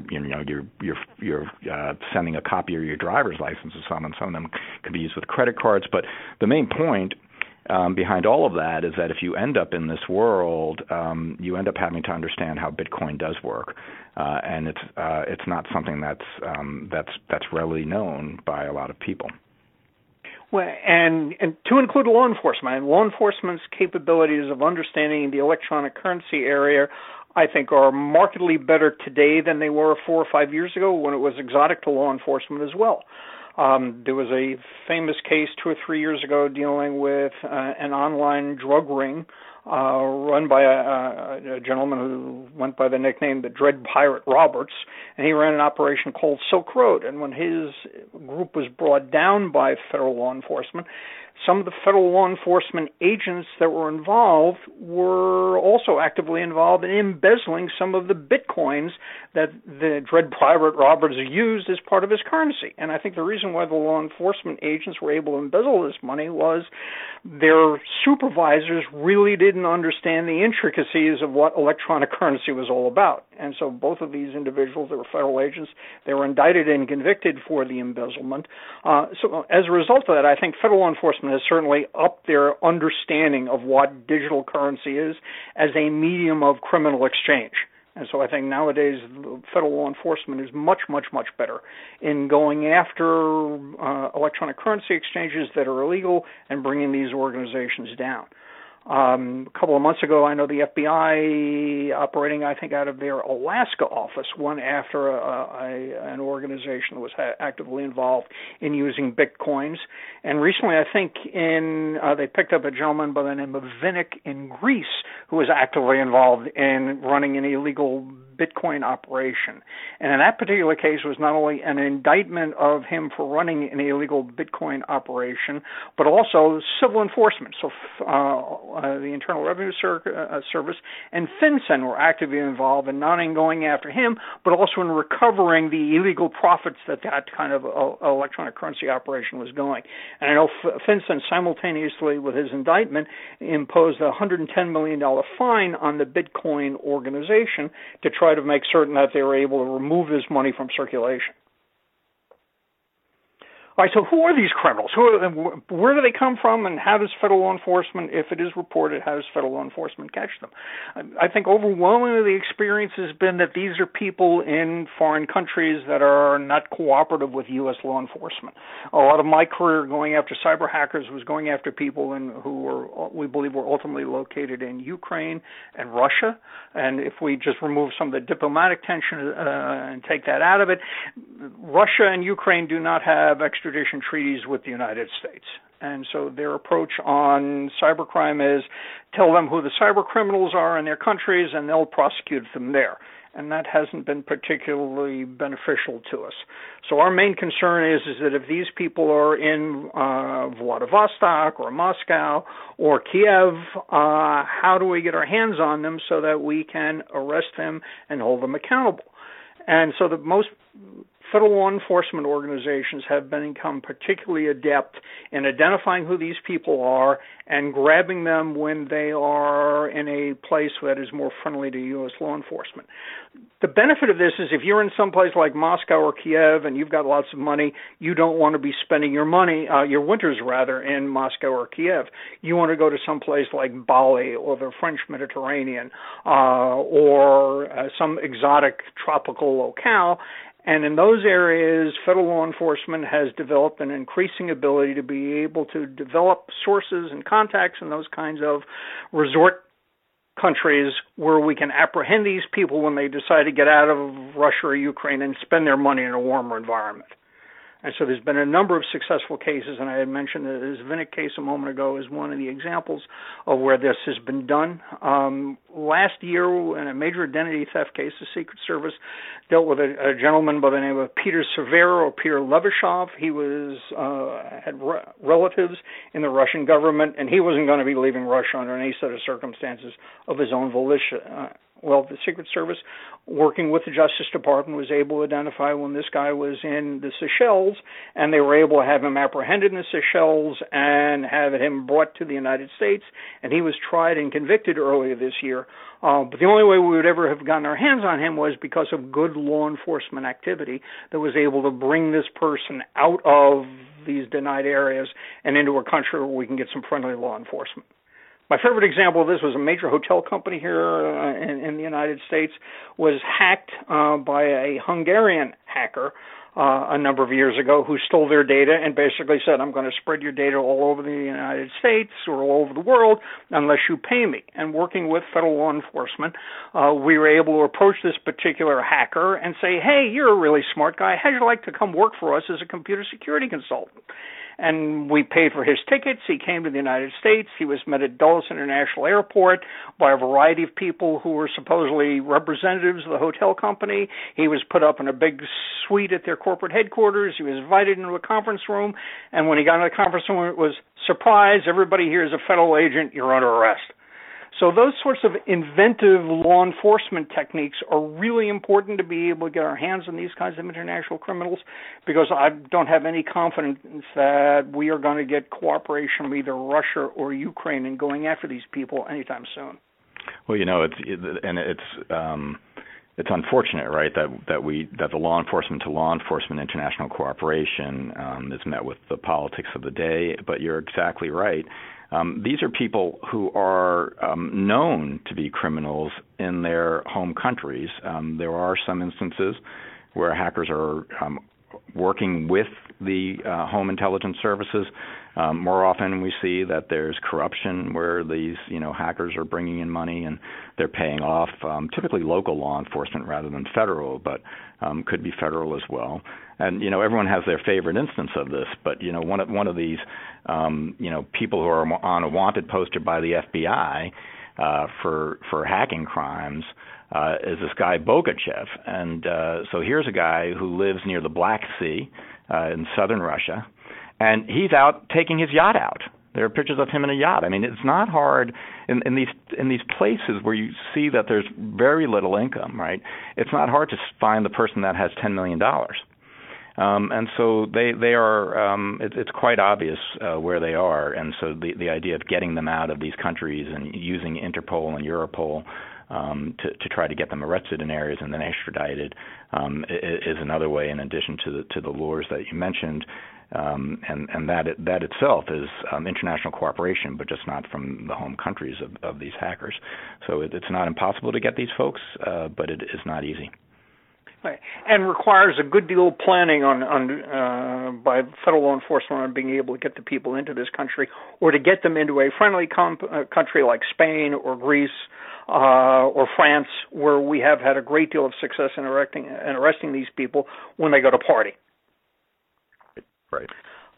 sending a copy of your driver's license to someone. Some of them can be used with credit cards. But the main point behind all of that is that if you end up in this world, you end up having to understand how Bitcoin does work, and it's not something that's readily known by a lot of people. Well, and to include law enforcement's capabilities of understanding the electronic currency area, I think, are markedly better today than they were 4 or 5 years ago when it was exotic to law enforcement as well. There was a famous case 2 or 3 years ago dealing with an online drug ring run by a gentleman who went by the nickname the Dread Pirate Roberts, and he ran an operation called Silk Road. And when his group was brought down by federal law enforcement, some of the federal law enforcement agents that were involved were also actively involved in embezzling some of the Bitcoins that the Dread Pirate Roberts used as part of his currency. And I think the reason why the law enforcement agents were able to embezzle this money was their supervisors really didn't understand the intricacies of what electronic currency was all about. And so both of these individuals that were federal agents, they were indicted and convicted for the embezzlement. So as a result of that, I think federal law enforcement has certainly upped their understanding of what digital currency is as a medium of criminal exchange. And so I think nowadays federal law enforcement is much, much, much better in going after electronic currency exchanges that are illegal and bringing these organizations down. A couple of months ago, I know the FBI, operating, I think, out of their Alaska office, went after an organization that was actively involved in using Bitcoins. And recently, I think, they picked up a gentleman by the name of Vinnik in Greece who was actively involved in running an illegal Bitcoin operation. And in that particular case was not only an indictment of him for running an illegal Bitcoin operation, but also civil enforcement. So the Internal Revenue Service and FinCEN were actively involved in not only going after him, but also in recovering the illegal profits that kind of electronic currency operation was going. And I know FinCEN simultaneously with his indictment imposed a $110 million fine on the Bitcoin organization to try to make certain that they were able to remove this money from circulation. All right, so who are these criminals? Where do they come from, and how does federal law enforcement, if it is reported, how does federal law enforcement catch them? I think overwhelmingly the experience has been that these are people in foreign countries that are not cooperative with U.S. law enforcement. A lot of my career going after cyber hackers was going after people we believe were ultimately located in Ukraine and Russia. And if we just remove some of the diplomatic tension and take that out of it, Russia and Ukraine do not have extradition treaties with the United States. And so their approach on cybercrime is tell them who the cyber criminals are in their countries and they'll prosecute them there. And that hasn't been particularly beneficial to us. So our main concern is that if these people are in Vladivostok or Moscow or Kiev, how do we get our hands on them so that we can arrest them and hold them accountable? And so the most federal law enforcement organizations have become particularly adept in identifying who these people are and grabbing them when they are in a place that is more friendly to U.S. law enforcement. The benefit of this is if you're in some place like Moscow or Kiev and you've got lots of money, you don't want to be spending your winters in Moscow or Kiev. You want to go to some place like Bali or the French Mediterranean or some exotic tropical locale. And in those areas, federal law enforcement has developed an increasing ability to be able to develop sources and contacts in those kinds of resort countries where we can apprehend these people when they decide to get out of Russia or Ukraine and spend their money in a warmer environment. And so there's been a number of successful cases, and I had mentioned that this Vinnik case a moment ago is one of the examples of where this has been done. Last year, in a major identity theft case, the Secret Service dealt with a gentleman by the name of Peter Severo or Peter Levashov. He had relatives in the Russian government, and he wasn't going to be leaving Russia under any set of circumstances of his own volition. Well, the Secret Service, working with the Justice Department, was able to identify when this guy was in the Seychelles, and they were able to have him apprehended in the Seychelles and have him brought to the United States, and he was tried and convicted earlier this year. But the only way we would ever have gotten our hands on him was because of good law enforcement activity that was able to bring this person out of these denied areas and into a country where we can get some friendly law enforcement. My favorite example of this was a major hotel company here in the United States was hacked by a Hungarian hacker a number of years ago who stole their data and basically said, I'm going to spread your data all over the United States or all over the world unless you pay me. And working with federal law enforcement, we were able to approach this particular hacker and say, hey, you're a really smart guy. How'd you like to come work for us as a computer security consultant? And we paid for his tickets. He came to the United States. He was met at Dulles International Airport by a variety of people who were supposedly representatives of the hotel company. He was put up in a big suite at their corporate headquarters. He was invited into a conference room. And when he got into the conference room, it was, surprise, everybody here is a federal agent. You're under arrest. So those sorts of inventive law enforcement techniques are really important to be able to get our hands on these kinds of international criminals, because I don't have any confidence that we are going to get cooperation from either Russia or Ukraine in going after these people anytime soon. Well, it's unfortunate, right, that the law enforcement to law enforcement international cooperation is met with the politics of the day. But you're exactly right. These are people who are known to be criminals in their home countries. There are some instances where hackers are working with the home intelligence services. More often we see that there's corruption where these hackers are bringing in money and they're paying off typically local law enforcement rather than federal, but could be federal as well. And everyone has their favorite instance of this, but one of these people who are on a wanted poster by the FBI for hacking crimes is this guy Bogachev. And so here's a guy who lives near the Black Sea in southern Russia, and he's out taking his yacht out. There are pictures of him in a yacht. I mean, it's not hard in these places where you see that there's very little income, right? It's not hard to find the person that has $10 million. And so they are. It's quite obvious where they are, and so the idea of getting them out of these countries and using Interpol and Europol to try to get them arrested in areas and then extradited is another way, in addition to the lures that you mentioned, and that itself is international cooperation, but just not from the home countries of these hackers. So it's not impossible to get these folks, but it is not easy. And requires a good deal of planning by federal law enforcement on being able to get the people into this country, or to get them into a friendly country like Spain or Greece or France, where we have had a great deal of success in arresting these people when they go to party. Right.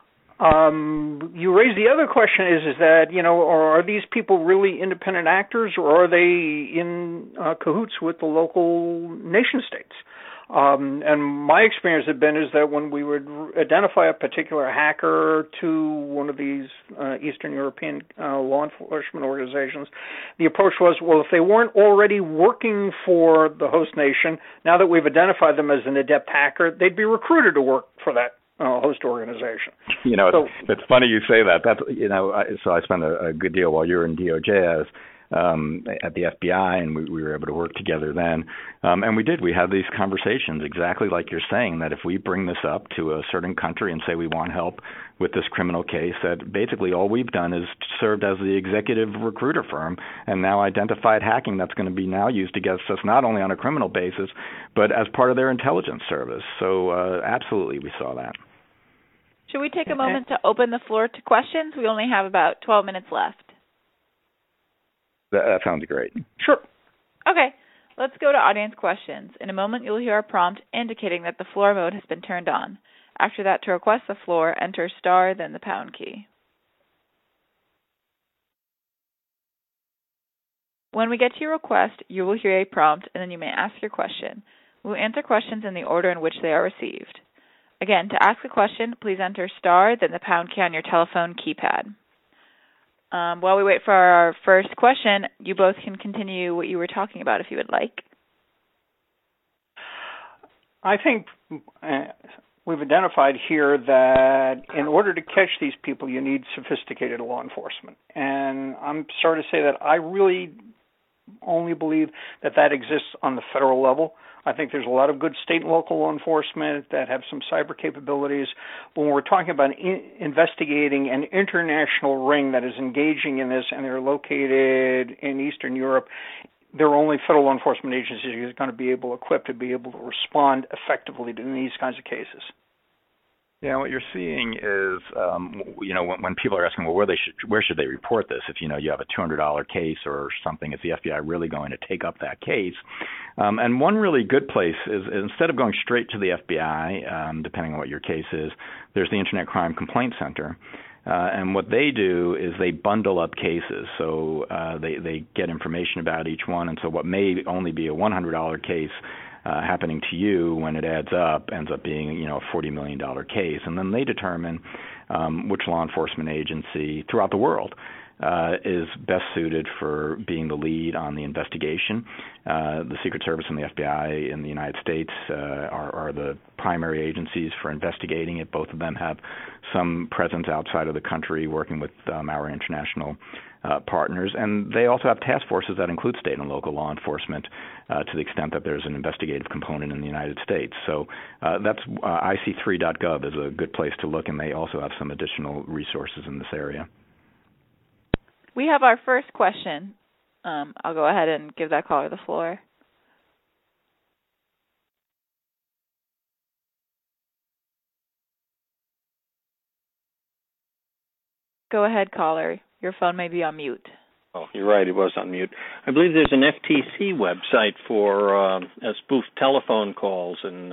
You raised the other question is that, are these people really independent actors, or are they in cahoots with the local nation states? And my experience had been is that when we would identify a particular hacker to one of these Eastern European law enforcement organizations, the approach was, well, if they weren't already working for the host nation, now that we've identified them as an adept hacker, they'd be recruited to work for that host organization. It's funny you say that. That's so I spent a good deal while you were in DOJ at the FBI, and we were able to work together then. And we had these conversations exactly like you're saying, that if we bring this up to a certain country and say we want help with this criminal case, that basically all we've done is served as the executive recruiter firm and now identified hacking that's going to be now used against us, not only on a criminal basis, but as part of their intelligence service. So absolutely, we saw that. Should we take a moment to open the floor to questions? We only have about 12 minutes left. That sounds great. Sure. Okay, let's go to audience questions. In a moment, you'll hear a prompt indicating that the floor mode has been turned on. After that, to request the floor, enter star, then the pound key. When we get to your request, you will hear a prompt, and then you may ask your question. We will answer questions in the order in which they are received. Again, to ask a question, please enter star, then the pound key on your telephone keypad. While we wait for our first question, you both can continue what you were talking about if you would like. I think we've identified here that in order to catch these people, you need sophisticated law enforcement. And I'm sorry to say that I really only believe that exists on the federal level. I think there's a lot of good state and local law enforcement that have some cyber capabilities. But when we're talking about investigating an international ring that is engaging in this and they're located in Eastern Europe, there are only federal law enforcement agencies who are going to be equipped to be able to respond effectively to these kinds of cases. Yeah, what you're seeing is, when people are asking, well, where should they report this? If you have a $200 case or something, is the FBI really going to take up that case? And one really good place is instead of going straight to the FBI, depending on what your case is, there's the Internet Crime Complaint Center. And what they do is they bundle up cases. So they get information about each one. And so what may only be a $100 case happening to you, when it adds up, ends up being a $40 million case. And then they determine which law enforcement agency throughout the world is best suited for being the lead on the investigation. The Secret Service and the FBI in the United States are the primary agencies for investigating it. Both of them have some presence outside of the country working with our international partners. And they also have task forces that include state and local law enforcement to the extent that there's an investigative component in the United States. So that's ic3.gov is a good place to look, and they also have some additional resources in this area. We have our first question. I'll go ahead and give that caller the floor. Go ahead, caller. Your phone may be on mute. Oh, you're right. It was on mute. I believe there's an FTC website for spoofed telephone calls and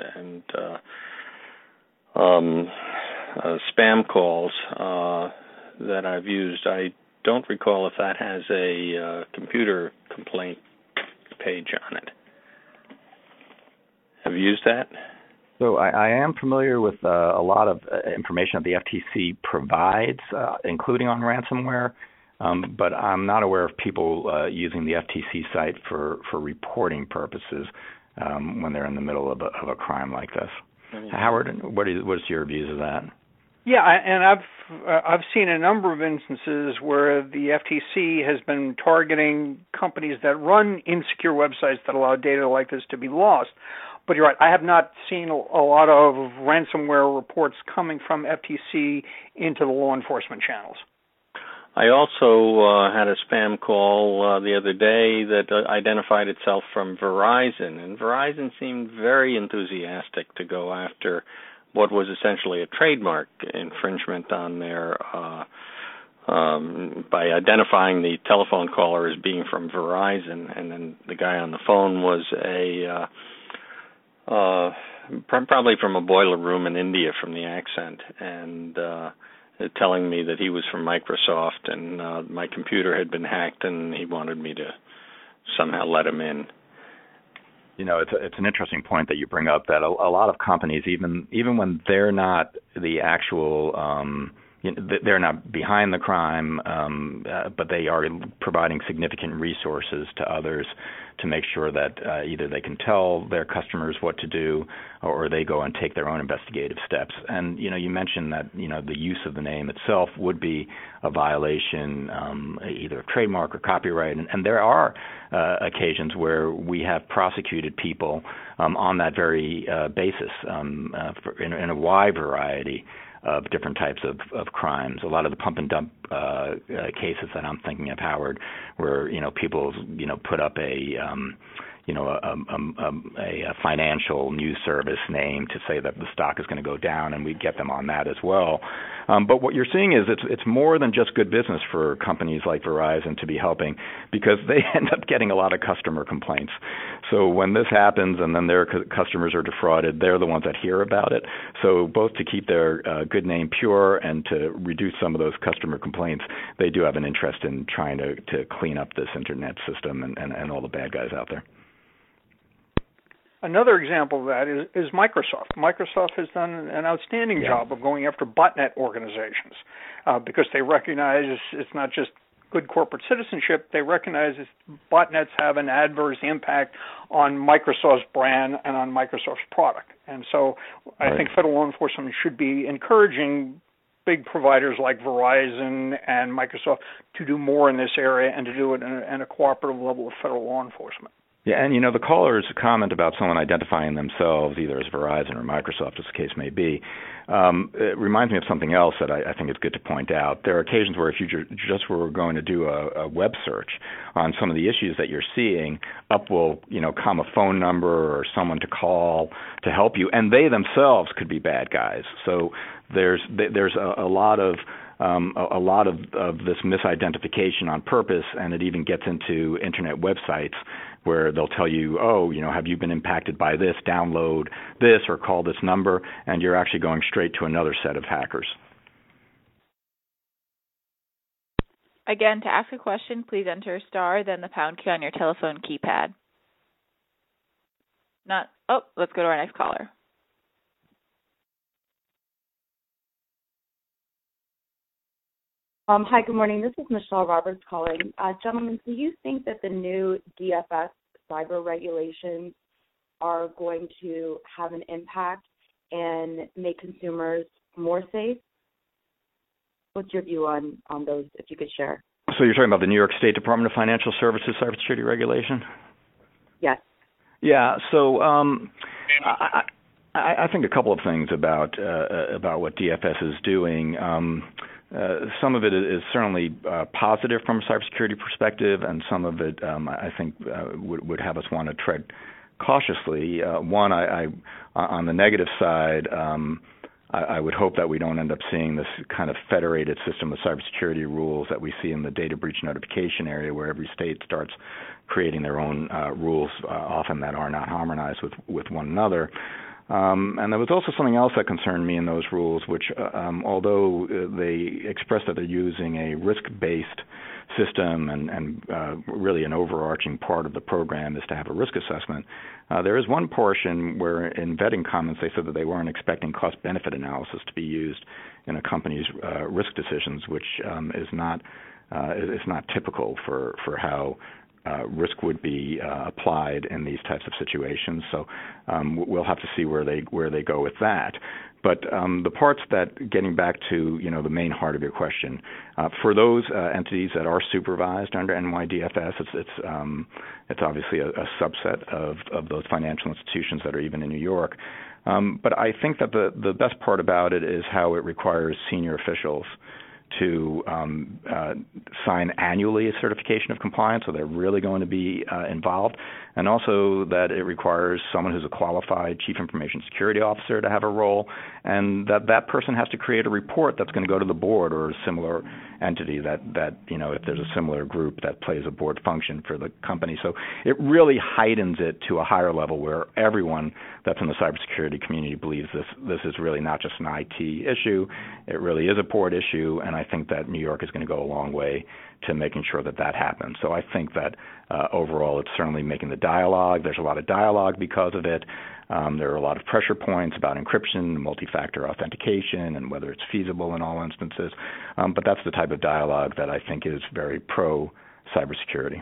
spam calls that I've used. I don't recall if that has a computer complaint page on it. Have you used that? So I am familiar with a lot of information that the FTC provides, including on ransomware, but I'm not aware of people using the FTC site for reporting purposes when they're in the middle of a crime like this. Mm-hmm. Howard, what's your views of that? Yeah, and I've seen a number of instances where the FTC has been targeting companies that run insecure websites that allow data like this to be lost. But you're right, I have not seen a lot of ransomware reports coming from FTC into the law enforcement channels. I also had a spam call the other day that identified itself from Verizon, and Verizon seemed very enthusiastic to go after what was essentially a trademark infringement on their by identifying the telephone caller as being from Verizon, and then the guy on the phone was probably from a boiler room in India from the accent, and telling me that he was from Microsoft and my computer had been hacked and he wanted me to somehow let him in. It's an interesting point that you bring up, that a lot of companies, even when they're not the actual they're not behind the crime, but they are providing significant resources to others to make sure that either they can tell their customers what to do, or they go and take their own investigative steps. And you mentioned that the use of the name itself would be a violation, either of trademark or copyright. And there are occasions where we have prosecuted people on that very basis in a wide variety of different types of crimes. A lot of the pump and dump cases that I'm thinking of, Howard, where people put up a financial news service name to say that the stock is going to go down, and we get them on that as well. But what you're seeing is it's more than just good business for companies like Verizon to be helping, because they end up getting a lot of customer complaints. So when this happens and then their customers are defrauded, they're the ones that hear about it. So both to keep their good name pure and to reduce some of those customer complaints, they do have an interest in trying to clean up this internet system and all the bad guys out there. Another example of that is Microsoft. Microsoft has done an outstanding job of going after botnet organizations because they recognize it's not just good corporate citizenship. They recognize botnets have an adverse impact on Microsoft's brand and on Microsoft's product. And so I think federal law enforcement should be encouraging big providers like Verizon and Microsoft to do more in this area and to do it in a cooperative level with federal law enforcement. Yeah, and the caller's comment about someone identifying themselves either as Verizon or Microsoft, as the case may be, it reminds me of something else that I think is good to point out. There are occasions where if you just were going to do a web search on some of the issues that you're seeing, up will come a phone number or someone to call to help you, and they themselves could be bad guys. So there's a lot of this misidentification on purpose, and it even gets into internet websites where they'll tell you, have you been impacted by this, download this or call this number, and you're actually going straight to another set of hackers. Again, to ask a question, please enter star, then the pound key on your telephone keypad. Let's go to our next caller. Hi, good morning. This is Michelle Roberts calling. Gentlemen, do you think that the new DFS cyber regulations are going to have an impact and make consumers more safe? What's your view on those, if you could share? So you're talking about the New York State Department of Financial Services cybersecurity regulation? Yes. Yeah, so I think a couple of things about what DFS is doing. Some of it is certainly positive from a cybersecurity perspective, and some of it I think would have us want to tread cautiously. One, on the negative side, I would hope that we don't end up seeing this kind of federated system of cybersecurity rules that we see in the data breach notification area, where every state starts creating their own rules, often that are not harmonized with one another. And there was also something else that concerned me in those rules, which although they express that they're using a risk-based system and really an overarching part of the program is to have a risk assessment, there is one portion where in vetting comments they said that they weren't expecting cost-benefit analysis to be used in a company's risk decisions, which is not typical for how risk would be applied in these types of situations. So we'll have to see where they go with that. But the parts that, getting back to the main heart of your question, for those entities that are supervised under NYDFS, it's obviously a subset of those financial institutions that are even in New York. But I think that the best part about it is how it requires senior officials to sign annually a certification of compliance, so they're really going to be involved, and also that it requires someone who's a qualified chief information security officer to have a role, and that person has to create a report that's going to go to the board or a similar entity that if there's a similar group that plays a board function for the company. So it really heightens it to a higher level where everyone that's in the cybersecurity community believes this is really not just an IT issue, it really is a board issue, and I think that New York is going to go a long way to making sure that happens. So I think that overall it's certainly making the dialogue. There's a lot of dialogue because of it. There are a lot of pressure points about encryption, multi-factor authentication, and whether it's feasible in all instances. But that's the type of dialogue that I think is very pro-cybersecurity.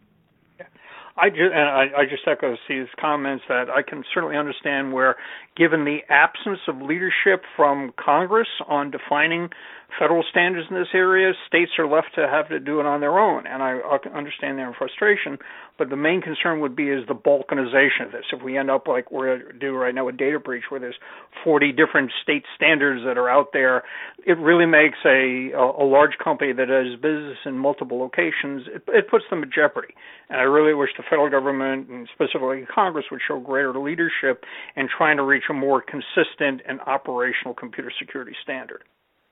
I just echo Steve's comments that I can certainly understand where, given the absence of leadership from Congress on defining federal standards in this area, states are left to have to do it on their own, and I understand their frustration. But the main concern would be is the balkanization of this. If we end up like we're doing right now with data breach, where there's 40 different state standards that are out there, it really makes a large company that does business in multiple locations, it puts them at jeopardy. And I really wish the federal government, and specifically Congress, would show greater leadership in trying to reach a more consistent and operational computer security standard.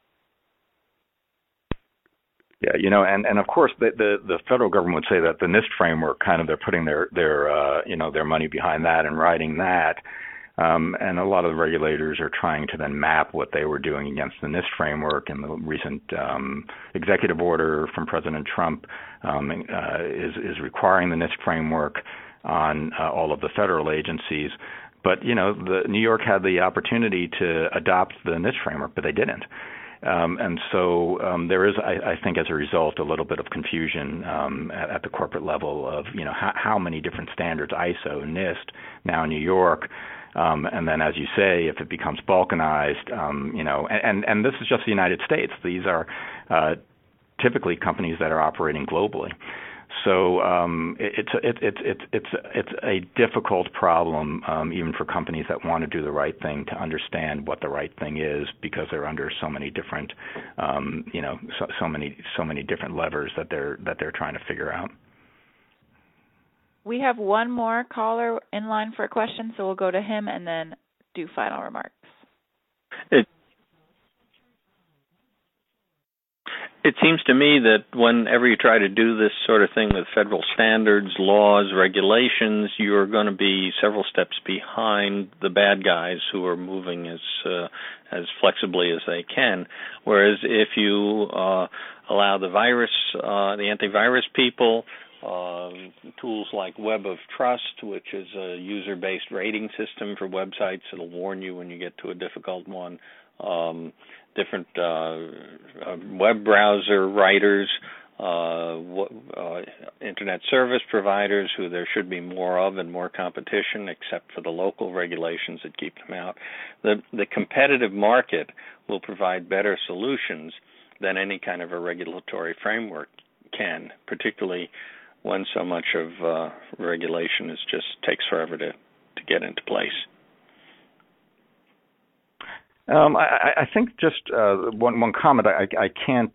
Yeah, and of course the federal government would say that the NIST framework, kind of they're putting their money behind that and writing that, and a lot of the regulators are trying to then map what they were doing against the NIST framework. And the recent executive order from President Trump is requiring the NIST framework on all of the federal agencies. But, New York had the opportunity to adopt the NIST framework, but they didn't. And so there is, I think, as a result, a little bit of confusion at the corporate level of, how many different standards, ISO, NIST, now New York, and then, as you say, if it becomes balkanized, and this is just the United States. These are typically companies that are operating globally. So it's a difficult problem, even for companies that want to do the right thing, to understand what the right thing is, because they're under so many different, so many different levers that they're trying to figure out. We have one more caller in line for a question, so we'll go to him and then do final remarks. It seems to me that whenever you try to do this sort of thing with federal standards, laws, regulations, you're going to be several steps behind the bad guys who are moving as flexibly as they can. Whereas if you allow the antivirus people, tools like Web of Trust, which is a user-based rating system for websites, it'll warn you when you get to a difficult one. Different web browser writers, internet service providers, who there should be more of and more competition, except for the local regulations that keep them out. The competitive market will provide better solutions than any kind of a regulatory framework can, particularly when so much of regulation just takes forever to get into place. I think just one comment. I can't.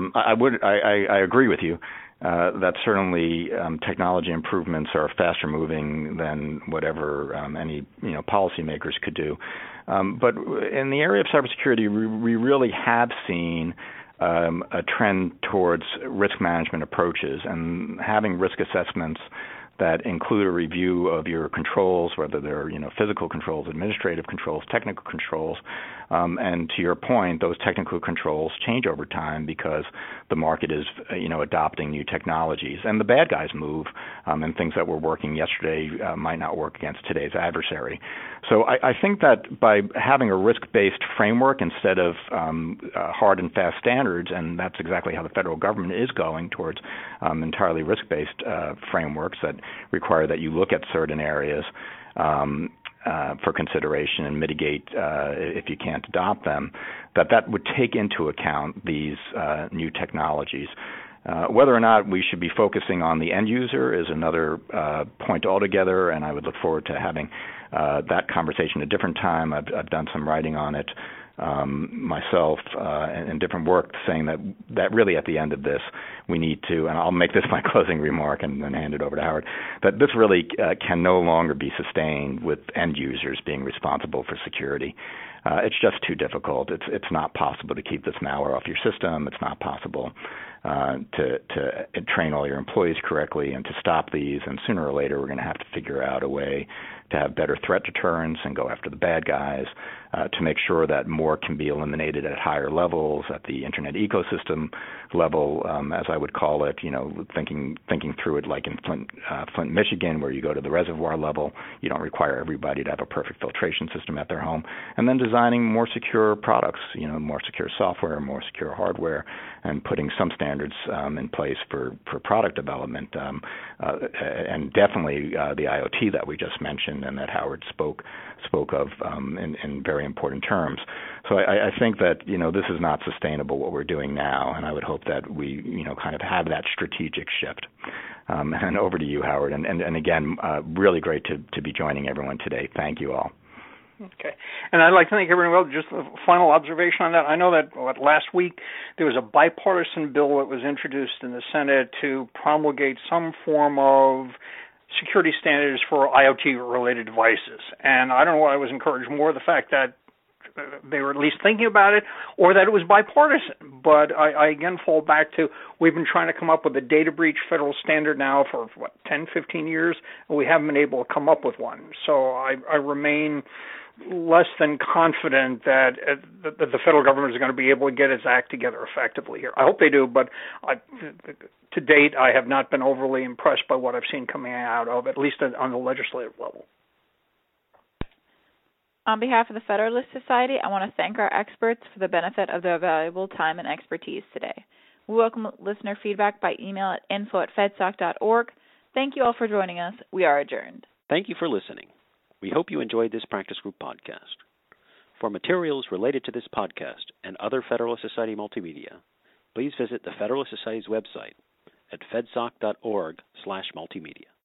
I agree with you that certainly technology improvements are faster moving than whatever any policymakers could do. But in the area of cybersecurity, we really have seen a trend towards risk management approaches and having risk assessments that include a review of your controls, whether they're physical controls, administrative controls, technical controls, and to your point, those technical controls change over time because the market is adopting new technologies, and the bad guys move, and things that were working yesterday might not work against today's adversary. So I think that by having a risk-based framework instead of hard and fast standards, and that's exactly how the federal government is going towards entirely risk-based frameworks that require that you look at certain areas for consideration and mitigate if you can't adopt them, that would take into account these new technologies. Whether or not we should be focusing on the end user is another point altogether, and I would look forward to having that conversation at a different time. I've done some writing on it myself and different work, saying that really at the end of this we need to, and I'll make this my closing remark and then hand it over to Howard, that this really can no longer be sustained with end users being responsible for security. It's just too difficult. It's not possible to keep this malware off your system. It's not possible to train all your employees correctly and to stop these. And sooner or later, we're going to have to figure out a way to have better threat deterrence and go after the bad guys, to make sure that more can be eliminated at higher levels, at the internet ecosystem level, as I would call it. Thinking through it like in Flint, Michigan, where you go to the reservoir level. You don't require everybody to have a perfect filtration system at their home, and then designing more secure products, more secure software, more secure hardware, and putting some standards in place for product development, and definitely the IoT that we just mentioned and that Howard spoke of in very important terms. So I think that this is not sustainable what we're doing now, and I would hope that we kind of have that strategic shift. And over to you, Howard. And again, really great to be joining everyone today. Thank you all. Okay. And I'd like to thank everyone. Well, just a final observation on that. I know that last week there was a bipartisan bill that was introduced in the Senate to promulgate some form of security standards for IoT-related devices. And I don't know why I was encouraged more, the fact that they were at least thinking about it, or that it was bipartisan. But I again fall back to, we've been trying to come up with a data breach federal standard now for, 10, 15 years, and we haven't been able to come up with one. So I remain less than confident that the federal government is going to be able to get its act together effectively here. I hope they do, but to date, I have not been overly impressed by what I've seen coming out of, at least on the legislative level. On behalf of the Federalist Society, I want to thank our experts for the benefit of their valuable time and expertise today. We welcome listener feedback by email at info@fedsoc.org. Thank you all for joining us. We are adjourned. Thank you for listening. We hope you enjoyed this practice group podcast. For materials related to this podcast and other Federalist Society multimedia, please visit the Federalist Society's website at fedsoc.org/multimedia.